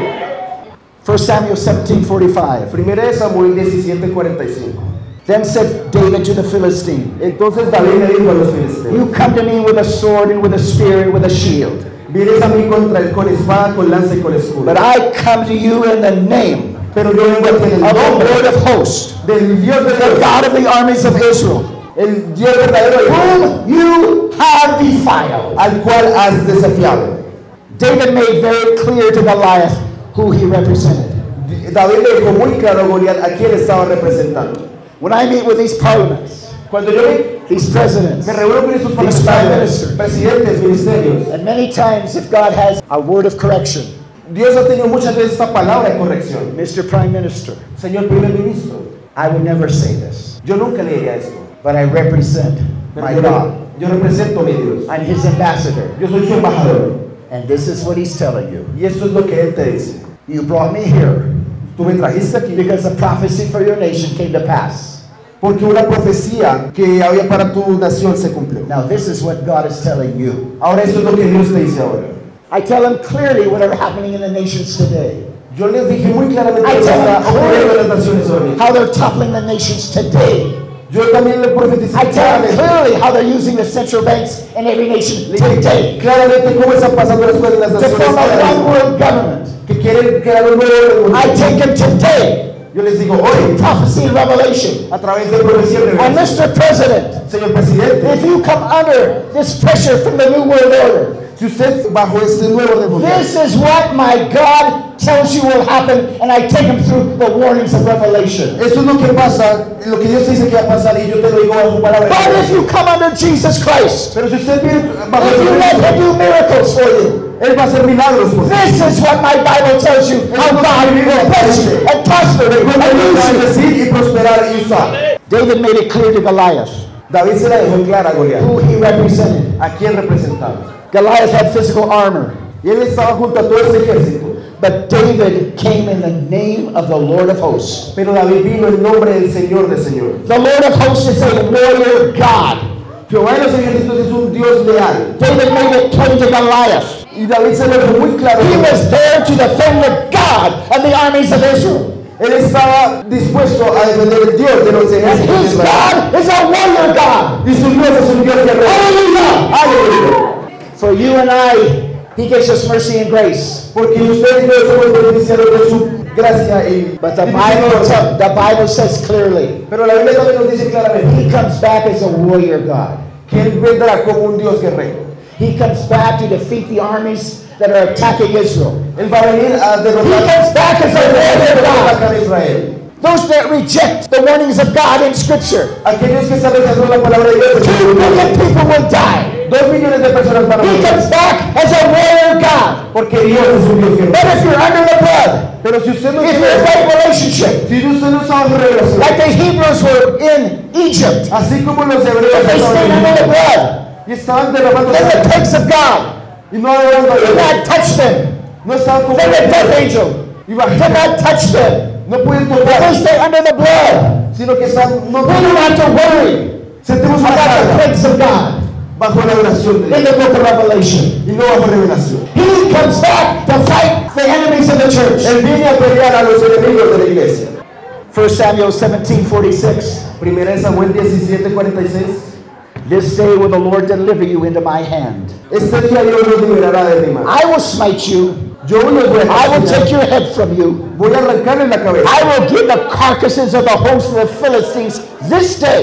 First Samuel seventeen forty-five. Primera de Samuel diecisiete cuarenta y cinco. Then said David to the Philistine, Entonces David le dijo a los filisteos: you come to me with a sword and with a spear and with a shield. vienes a mí contra el, con espada, con lanza y con escudo. But I come to you in the name Pero yo vengo a ti en el of the nombre Lord of hosts, del Dios de the Dios, God of the armies of Israel, el Dios verdadero de Dios, whom you have defiled. al cual has desafiado. David made very clear to Goliath who he represented. David le dijo muy claro a Goliat a quién estaba representando. When I meet with these parliaments, Cuando yo me, these presidents, me reúno con estos these prime parlamentarios, ministers, presidentes, ministerios, and many times if God has a word of correction, Dios ha tenido muchas veces esta palabra de corrección. Mister Prime Minister, Señor primer ministro, I would never say this, yo nunca le diría esto. but I represent Pero my yo, God. yo represento a mi Dios. I'm his ambassador. Yo soy su embajador. And this is what he's telling you. Y esto es lo que Él te dice. You brought me here Tú me trajiste aquí because the prophecy for your nation came to pass. porque una profecía que había para tu nación se cumplió. Now this is what God is telling you. Ahora esto es lo que Dios te dice ahora. I tell them clearly what are happening in the nations today. Yo les dije muy claramente I lo que tell está them ocurriendo en las naciones ahora. how they're toppling the nations today. Yo también le profeticé I tell them claramente, clearly how they're using the central banks in every nation le dije today claramente cómo están pasando las cosas en las to naciones form a ahora one world government. que quieren crear un nuevo orden I mundial. take them today, Yo les digo hoy, prophecy and revelation. a través de profecía y And revelación, Mister President, señor presidente, if you come under this pressure from the New World Order, si usted bajo este nuevo orden mundial, this is what my God tells you will happen, and I take them through the warnings of Revelation. eso es lo que pasa, lo que Dios dice que va a pasar y yo te lo digo bajo palabra. But if you come under Jesus Christ, Pero si usted viene bajo if you let el Him do miracles for you, Él va a hacer milagros por ti. this is what my Bible tells you, how God will bless you and prosper you Él va and a use you. bendecir y prosperar y usar. David made it clear to Goliath David se la dejó clara a Goliat, who he represented. a quién representaba. Goliath had physical armor, Y él estaba junto a todo ese ejército. but David came in the name of the Lord of hosts. Pero David vino en nombre del Señor de Señor. The Lord of hosts is a warrior God. Jehová de los ejércitos es un Dios leal. David made it plain to Goliath. Y David se lo dejó muy claro. He was there to defend the God of the armies of Israel. Él estaba dispuesto a defender el Dios de los And ejércitos de his Israel. God is a warrior God. Y su Dios es un Dios guerrero. Hallelujah! Aleluya. For you and I, He gives us mercy and grace. Porque usted y yo somos beneficiarios de su gracia y But the y Bible, misericordia. tell, the Bible says clearly, Pero la Biblia también nos dice claramente He comes back as a warrior God. que Él vendrá como un Dios guerrero. He comes back to defeat the armies that are attacking Israel. Él va a venir a He derrotar comes back as a warrior God. a Israel. Those that reject the warnings of God in Scripture, Aquellos que están rechazando la palabra de Dios, two million people will die. dos millones de personas van a He morir. comes back as a warrior God. Porque Dios es un Dios guerrero. But if you're under the blood, Pero si usted no if tiene you're in right relationship, si usted no está bajo revelación, like the Hebrews were in Egypt, así como los hebreos if they stayed under the estaban blood, y estaban derramando then the sangre plagues of God y no adorando a did Dios, not touch them. no estaban como Then the death angel y did bajaron, not touch them. no pueden They tocar, stay under the blood. sino que están no We don't have to worry sentemos una about the carga plagues of God bajo la oración de in Dios the book of Revelation. y no bajo revelación. He comes back to fight the enemies of the church. Él viene a pelear a los enemigos de la iglesia. First Samuel seventeen forty-six. Primera de Samuel diecisiete cuarenta y seis. This day will the Lord deliver you into my hand. Este día Dios los liberará de mi mano. I will smite you. Yo los voy a I will castigar. take your head from you. Voy a arrancarle la cabeza. I will give the carcasses of the host of the Philistines this day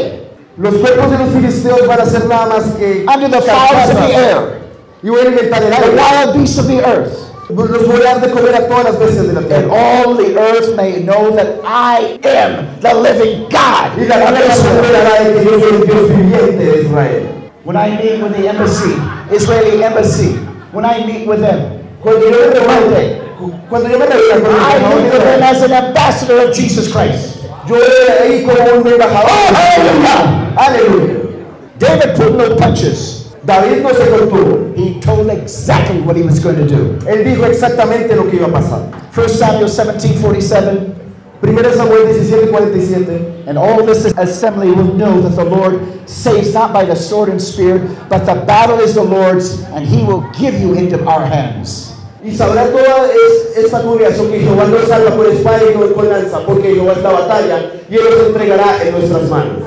Los cuerpos de los filisteos van a ser nada más que under the fowls of the air, y voy a alimentar el the aire. wild beasts of the earth. Los voy a dar de comer a todas las bestias de la And tierra. all the earth may know that I am the living God Y la of tierra se Israel. enterará de que yo soy el Dios viviente de Israel. When I meet with the embassy, Israeli embassy, when I meet with them, Cuando yo me reúno, cuando yo me reúno con I meet with them el as an ambassador of Jesus Christ. yo voy ahí como un embajador. Oh, hallelujah! Aleluya. David pulled no punches. David no se contuvo. He told exactly what he was going to do. Él dijo exactamente lo que iba a pasar. First Samuel seventeen forty-seven. Primero Samuel diecisiete cuarenta y siete. And all this assembly will know that the Lord saves not by the sword and spear, but the battle is the Lord's, and he will give you into our hands. Y sabrá toda es, esta congregación que Jehová no salva con espada y no con lanza, porque Jehová es la batalla y Él los entregará en nuestras manos.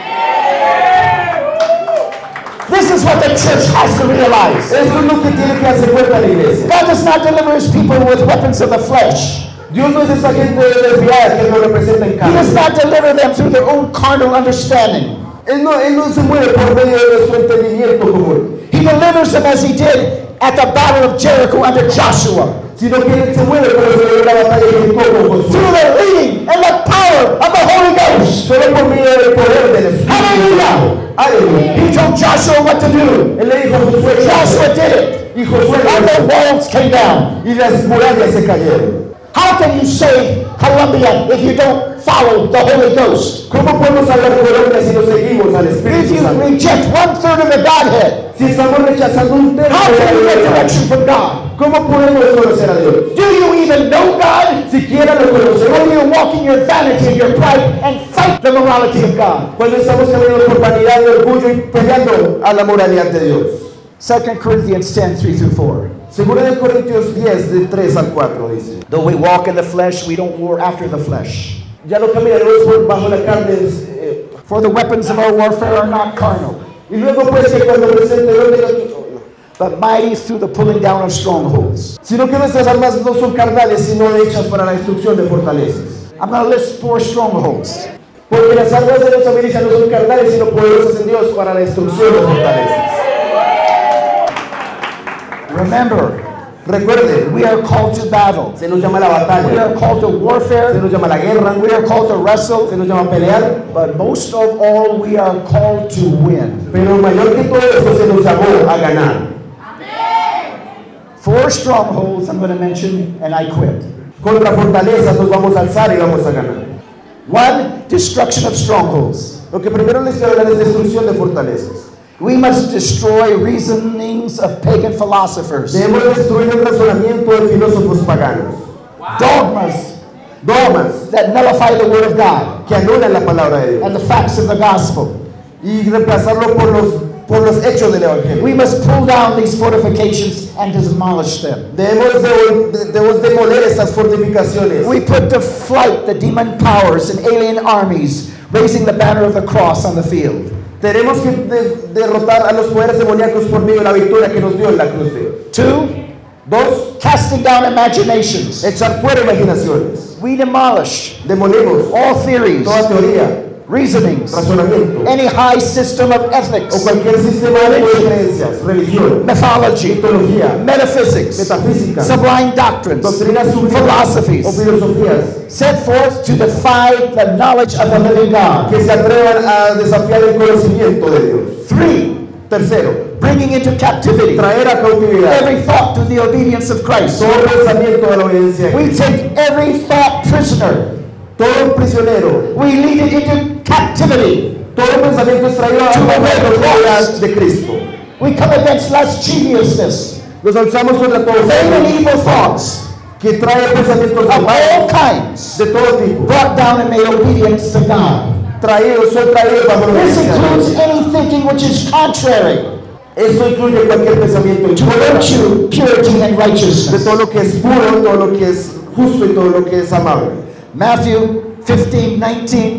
This is what the church has to realize. Esto es lo que tiene que hacer cuenta la iglesia. God does not deliver his people with weapons of the flesh. Dios no es esa gente desviada que no representa en He carne. does not deliver them through their own carnal understanding. Él no, él no se mueve por medio de nuestro entendimiento común, He delivers them as he did at the battle of Jericho under Joshua, sino que Él se mueve por medio de la batalla de Jericó con through Josué. the leading and the power of the Holy Ghost. Solo por medio del poder del Espíritu. Hallelujah! Aleluya. He told Joshua what to do. Él le dijo a Josué, Joshua did it. y Josué And lo the walls came down. y las murallas se cayeron. How can you save Colombia if you don't follow the Holy Ghost? ¿Cómo podemos hablar de Colombia si no seguimos al If Espíritu you Santo? reject one third of the Godhead, Si estamos rechazando un tercio how de can you la get Biblia, direction from God? ¿cómo podemos conocer a Dios? Do you even know God? Siquiera lo conocemos Or do you walk in your vanity and your pride and fight the morality of God? cuando estamos caminando por vanidad y orgullo y peleando a la moralidad de Dios. Second Corinthians ten, three through four. Segunda de Corintios diez, de tres al cuatro, dice. Though we walk in the flesh, we don't war after the flesh. Ya no caminaremos por bajo la carne. eh, For the weapons of our warfare are not carnal, y luego pues que cuando presente no tenga- but mighty through the pulling down of strongholds. sino que nuestras armas no son carnales, sino hechas para la destrucción de fortalezas. I'm going to list four strongholds. Porque las armas de nuestra milicia no son carnales, sino poderosas en Dios para la destrucción de fortalezas. Remember, Recuerden, we are called to battle. se nos llama la We batalla, are called to se warfare. nos llama la guerra, We are called to se wrestle. nos llama pelear, But most of all, we are called to win. pero mayor que todo eso se nos llamó a ganar. Four strongholds I'm going to mention, and I quit. Contra fortalezas nos vamos a alzar y vamos a ganar. One, destruction of strongholds. Lo que primero les quiero hablar es destrucción de fortalezas. We must destroy reasonings of pagan philosophers, Debemos destruir el razonamiento de filósofos paganos, dogmas dogmas that nullify the word of God que anulan la palabra de Dios and the facts of the gospel. y reemplazarlo por los, por los hechos del Evangelio. We must pull down these fortifications and demolish them. Debemos, de- debemos demoler estas fortificaciones. We put to flight the demon powers and alien armies, raising the banner of the cross on the field. Tenemos que de- derrotar a los poderes demoníacos por medio de la victoria que nos dio en la cruz de Dios. Two, Dos, casting down imaginations. echar fuera imaginaciones. We demolish Demolimos all theories, toda teoría, reasonings, razonamiento any high system of o ethics, cualquier sistema de creencias, religión, mythology, mitología, metaphysics, metafísica, sublime doctrines, doctrinas sublimes o philosophies, filosofías set forth to defy the knowledge of the living God. que se atrevan a desafiar el conocimiento de Dios. Three, Tercero, bringing into captivity traer a cautividad every thought to the obedience of Christ. todo pensamiento de la obediencia. We take every thought prisoner. Todo prisionero, We lead it into captivity. todo pensamiento es traído a la cautividad de Cristo. We come against lasciviousness, Nos alzamos contra todo vain and eso evil thoughts que trae pensamientos of all malvados kinds, de todo tipo, brought down and made obedience to God. traídos, son traídos bajo la This obediencia. includes any thinking which is contrary Eso incluye cualquier pensamiento to incorrecto, virtue, purity, and de righteousness. todo lo que es puro, todo lo que es justo y todo lo que es amable. Matthew fifteen, nineteen.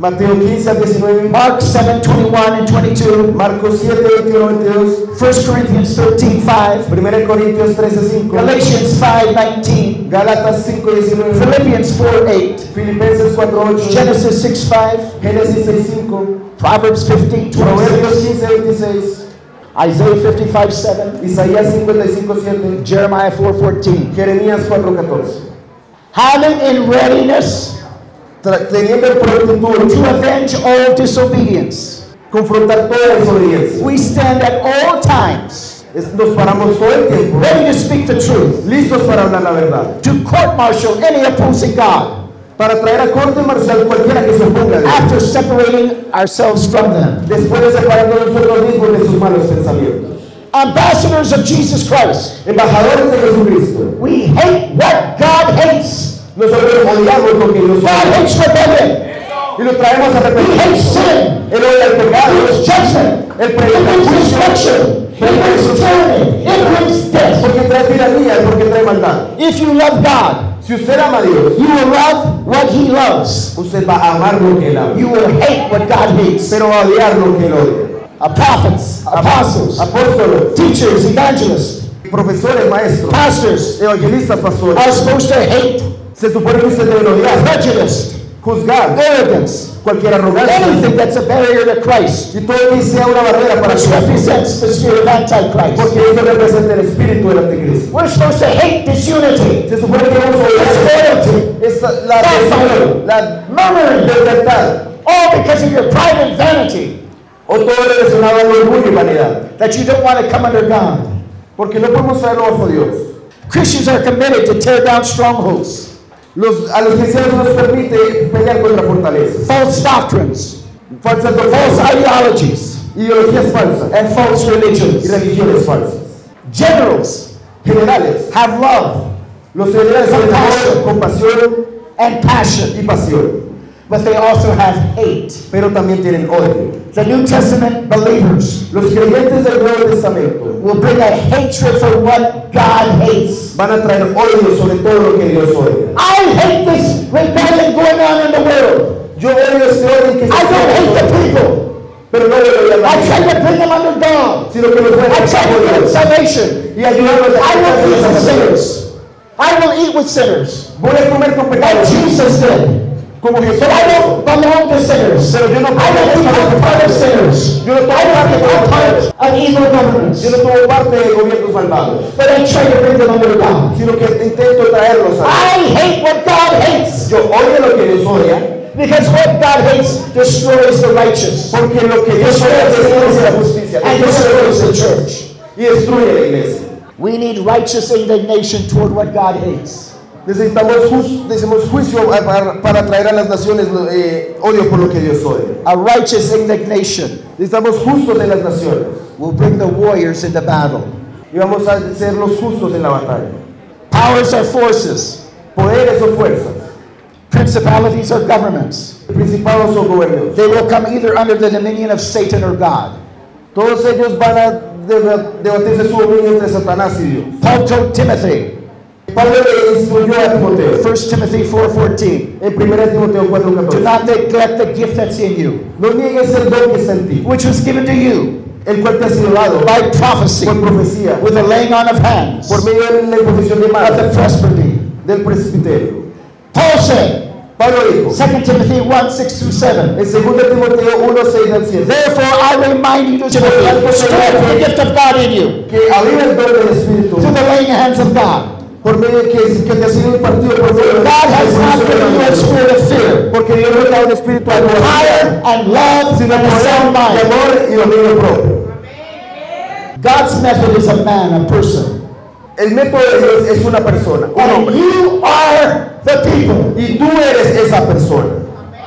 Mateo quince al diecinueve. Mark seven, twenty-one and twenty-two. Marcos siete, veintiuno, veintidós. First Corinthians thirteen, five. Primera Corintios trece, cinco. Galatians five, nineteen. Gálatas cinco, diecinueve. Philippians four, eight. Filipenses cuatro, ocho. Genesis six, five. Génesis seis, cinco. Proverbs fifteen, Proverbios twenty-six. quince, veintiséis. Isaiah fifty-five, seven. Isaías cincuenta y cinco, siete. Jeremiah four, fourteen. Jeremías cuatro, catorce. Having in readiness Tra- Teniendo en prontitud to avenge all disobedience. confrontar toda desobediencia. We stand at all times Es- Nos paramos todo el tiempo, ready to speak the truth, listos para hablar la verdad, to court-martial any opposing God, para traer a corte marcial cualquiera que se oponga a Dios, after separating ourselves from them. después de separarnos nosotros mismos de sus malos pensamientos. Ambassadors of Jesus Christ, Embajadores de Jesucristo, we hate what God hates. nosotros odiamos lo que Dios God odia hates rebellion. y lo traemos a He arrepentimiento. hates sin. Él odia el He pecado, brings judgment. el He pecado, brings destruction. He brings tyranny. He brings death. porque trae tiranía, porque trae maldad. If you love God, Si usted ama a Dios, you will love what He loves. usted va a amar lo que Él ama, You will hate what God hates. pero va a odiar lo que Él odia. Uh, prophets, apostles, Apóstoles, teachers, evangelists, profesores, maestros, pastors evangelistas, pastores, are supposed to hate se supone que usted debe odiar, prejudice, juzgar arrogance, cualquier arrogancia anything that's a barrier to Christ, y todo que sea una barrera para which su represents the spirit of Antichrist. porque eso representa el espíritu del anticristo. We're supposed to hate disunity, Se supone que vamos a odiar disloyalty, esta, la backbiting, la murmuring, deslealtad, all because of your pride and vanity, o todo relacionado al orgullo y vanidad, that you don't want to come under God. porque no podemos traerlo bajo Dios. Christians are committed to tear down strongholds, Los, a los cristianos nos permite pelear contra fortalezas, false doctrines, falsas false doctrinas, ideologies, ideologías falsas and false y religions. religiones falsas. Generals Generales, have love los generales tienen amor, compasión and passion, y pasión, but they also have hate. pero también tienen odio. The New Testament believers Los creyentes del Nuevo Testamento will bring a hatred for what God hates. van a traer odio sobre todo lo que Dios odia. I hate this rebellion going on in the world. Yo odio este odio que I don't hate the people. pero no voy a I try odiar, to bring them under God. sino que los voy I a try to give them salvation. y ayudarlos I will eat a with sinners. I will eat with sinners. Voy a comer con Like pecadores, Jesus did. como Jesús. But I don't belong to sinners. Pero yo no I don't become part of sinners. Yo no tomo I don't parte become part de of evil governments. Yo no tomo parte de gobiernos malvados, But I try to bring them under God. sino que intento traerlos a I hate what God hates. Yo odio lo que Dios odia, Because what God hates destroys the righteous. porque lo que Dios odia destruye la justicia, And destroys the church. y destruye la iglesia. We need righteous indignation toward what God hates. Necesitamos, jus- necesitamos juicio para, para traer a las naciones eh, odio por lo que Dios odia. A righteous indignation Necesitamos justos en las naciones will bring the warriors into battle. y vamos a ser los justos en la batalla. Powers are forces. Poderes o fuerzas, Principalities are governments. principados o gobiernos, They will come either under the dominion of Satan or God. todos ellos van a deba- debatirse su dominio entre Satanás y Dios. Paul told Timothy, Pablo le instruyó a Timoteo First Timothy four fourteen, en primera Timoteo cuatro do catorce. not neglect the gift that's in you, No niegues el don que está en ti, which was given to you el cual te ha sido dado by prophecy, por profecía, with the laying on of hands por medio de la imposición de of the manos presbytery. del presbiterio. Paul said, Pablo dijo, Second Timothy one six through seven, en segunda Timoteo uno, seis al siete, therefore I remind you, Timothy, strengthen the gift of God in you que aviva el don del Espíritu through the laying hands of God. por medio de que, que te ha sido impartido por medio de God has not given you a spirit of fear, porque Dios no te da un espíritu de but poder, power and love sino and a sound de mind. amor y dominio propio. God's method is a man, a person. El método de Dios es una persona, un And hombre, you are the people. y tú eres esa persona.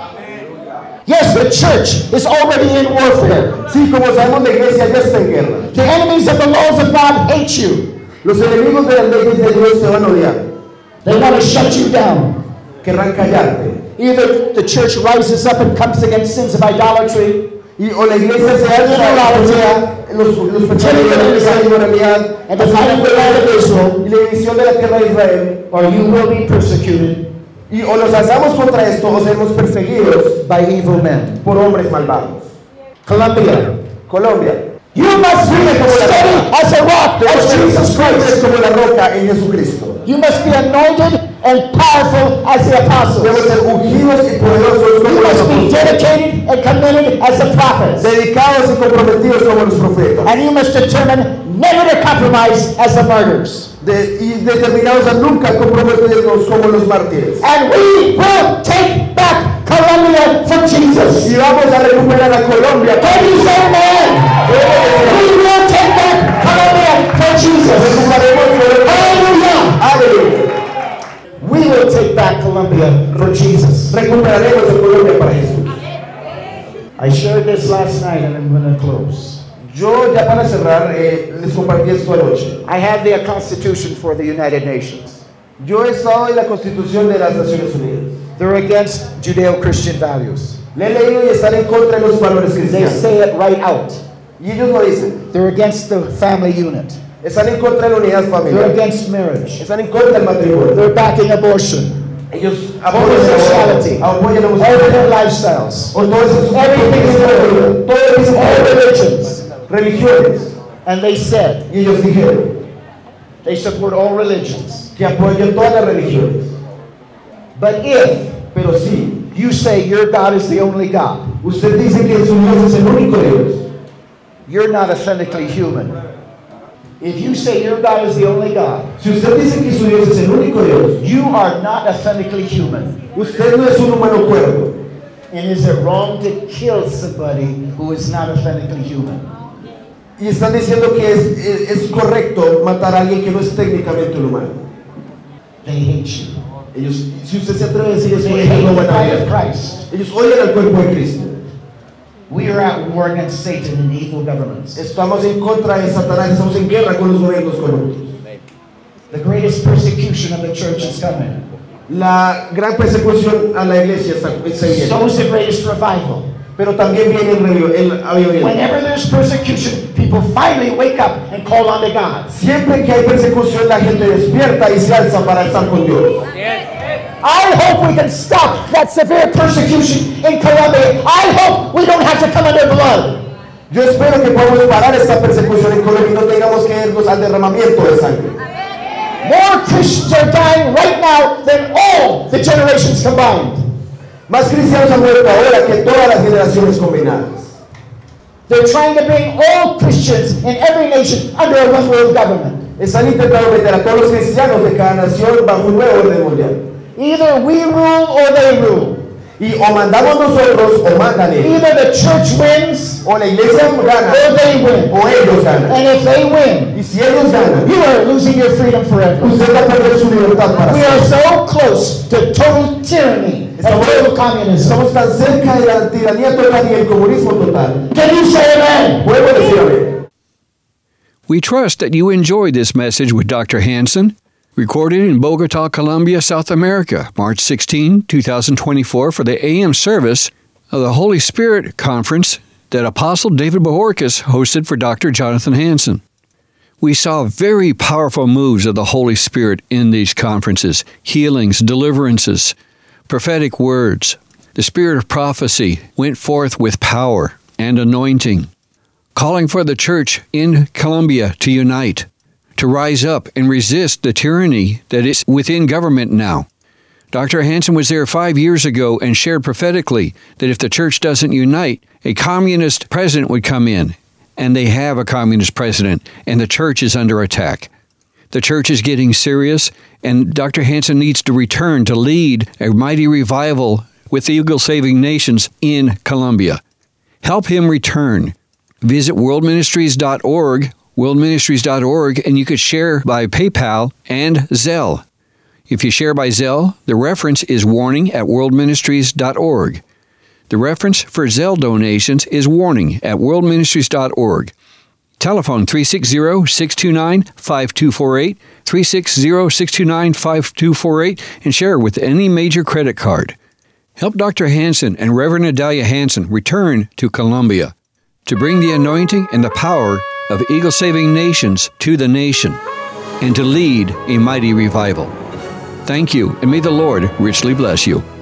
Yes, the church is already in warfare. Sí, como sabemos, la iglesia ya está en guerra. The enemies of the laws of God hate you. Los enemigos de las leyes de Dios te van a odiar, They want to shut you down. querrán callarte. Either the church rises up and comes against sins of idolatry, Y, o la iglesia se alza contra los, los pecados de la inmoralidad and the fighting the land of Israel, y la división de la tierra de Israel, or you will be persecuted. Y o nos lanzamos contra esto o seremos perseguidos by evil men. por hombres malvados. Colombia. Colombia. You must be steady as a rock, as Jesus Christ. Como la roca en Jesucristo. You must be anointed and powerful as the apostles. Debemos ser ungidos y poderosos You como los must be apóstoles. dedicated and committed as the prophets. Dedicados y comprometidos como los profetas. And you must determine never to compromise as the martyrs. De, y determinados a nunca comprometernos como los mártires. And we will take back Colombia for Jesus. Y vamos a recuperar a Colombia. Can you say amen? We will take back Colombia for Jesus. Hallelujah. Aleluya. We will take back Colombia for Jesus. Recuperaremos a Colombia para Jesús. I shared this last night and I'm going to close. Yo ya para cerrar eh, les compartí esto anoche. I have the Constitution for the United Nations. Yo he estado en la Constitución de las Naciones Unidas. They're against Judeo-Christian values. Le he leído y están en contra de los valores They cristianos. say it right out. Y ellos lo dicen. They're against the family unit. Están en contra de la unidad They're familiar. against marriage. Están en contra del matrimonio. They're backing abortion, Ellos apoyan homosexuality, la apoyan la all homosexualidad. their lifestyles, O todo eso. everything is prohibited, Todo eso es all prohibido. religions. Religiones. And they said Y ellos dijeron they support all religions. que apoyan todas las religiones. But if Pero sí, you say your God is the only God, usted dice que su Dios es el único Dios. you're not authentically human. If you say your God is the only God, Si usted dice que su Dios es el único Dios, you are not authentically human. usted no es un humano cuerdo. And is it wrong to kill somebody who is not authentically human? Y están diciendo que es, es, es correcto matar a alguien que no es técnicamente un humano. They hate you. Ellos, si usted se atreve a decir eso, They ellos hate no the van a bride of ver. Christ. Ellos odian al cuerpo de Cristo. We are at war against Satan and evil governments. Estamos en contra de Satanás, estamos en guerra con los gobiernos corruptos. The greatest persecution of the church is coming. La gran persecución a la iglesia está, está viene. So is the greatest revival. Pero también viene el, revi- el avivamiento. Whenever there's persecution, people finally wake up and call on to God. Siempre que hay persecución, la gente despierta y se alza para estar con Dios. I hope we can stop that severe persecution in Colombia. I hope we don't have to come under blood. Yo espero que podamos parar esta persecución en Colombia y no tengamos que irnos al derramamiento de sangre. More Christians are dying right now than all the generations combined. Más cristianos han muerto ahora que todas las generaciones combinadas. They're trying to bring all Christians in every nation under a one world government. Están intentando meter a todos los cristianos de cada nación bajo un nuevo orden mundial. Either we rule or they rule. Y o mandamos nosotros o mandan ellos. Either the church wins O la iglesia gana or they win. o ellos ganan. And if they win, Y si ellos ganan, you are losing your freedom forever. usted va a perder su libertad para We are siempre. so close to total tyranny and total communism. Estamos tan cerca de la tiranía total y el comunismo total. Can you say amen? Puedo decir amén. We trust that you enjoyed this message with Doctor Hansen, recorded in Bogota, Colombia, South America, March sixteenth, twenty twenty-four, for the A M service of the Holy Spirit Conference that Apostle David Bojorquez hosted for Doctor Jonathan Hansen. We saw very powerful moves of the Holy Spirit in these conferences: healings, deliverances, prophetic words. The spirit of prophecy went forth with power and anointing, calling for the church in Colombia to unite, to rise up and resist the tyranny that is within government now. Doctor Hansen was there five years ago and shared prophetically that if the church doesn't unite, a communist president would come in. And they have a communist president, and the church is under attack. The church is getting serious, and Doctor Hansen needs to return to lead a mighty revival with the Eagle Saving Nations in Colombia. Help him return. Visit world ministries dot org, world ministries dot org, and you could share by PayPal and Zelle. If you share by Zelle, the reference is warning at world ministries dot org. The reference for Zelle donations is warning at world ministries dot org. Telephone three six zero, six two nine, five two four eight, three six zero, six two nine, five two four eight, and share with any major credit card. Help Doctor Hansen and Reverend Adalia Hansen return to Colombia to bring the anointing and the power of Eagle Saving Nations to the nation and to lead a mighty revival. Thank you, and may the Lord richly bless you.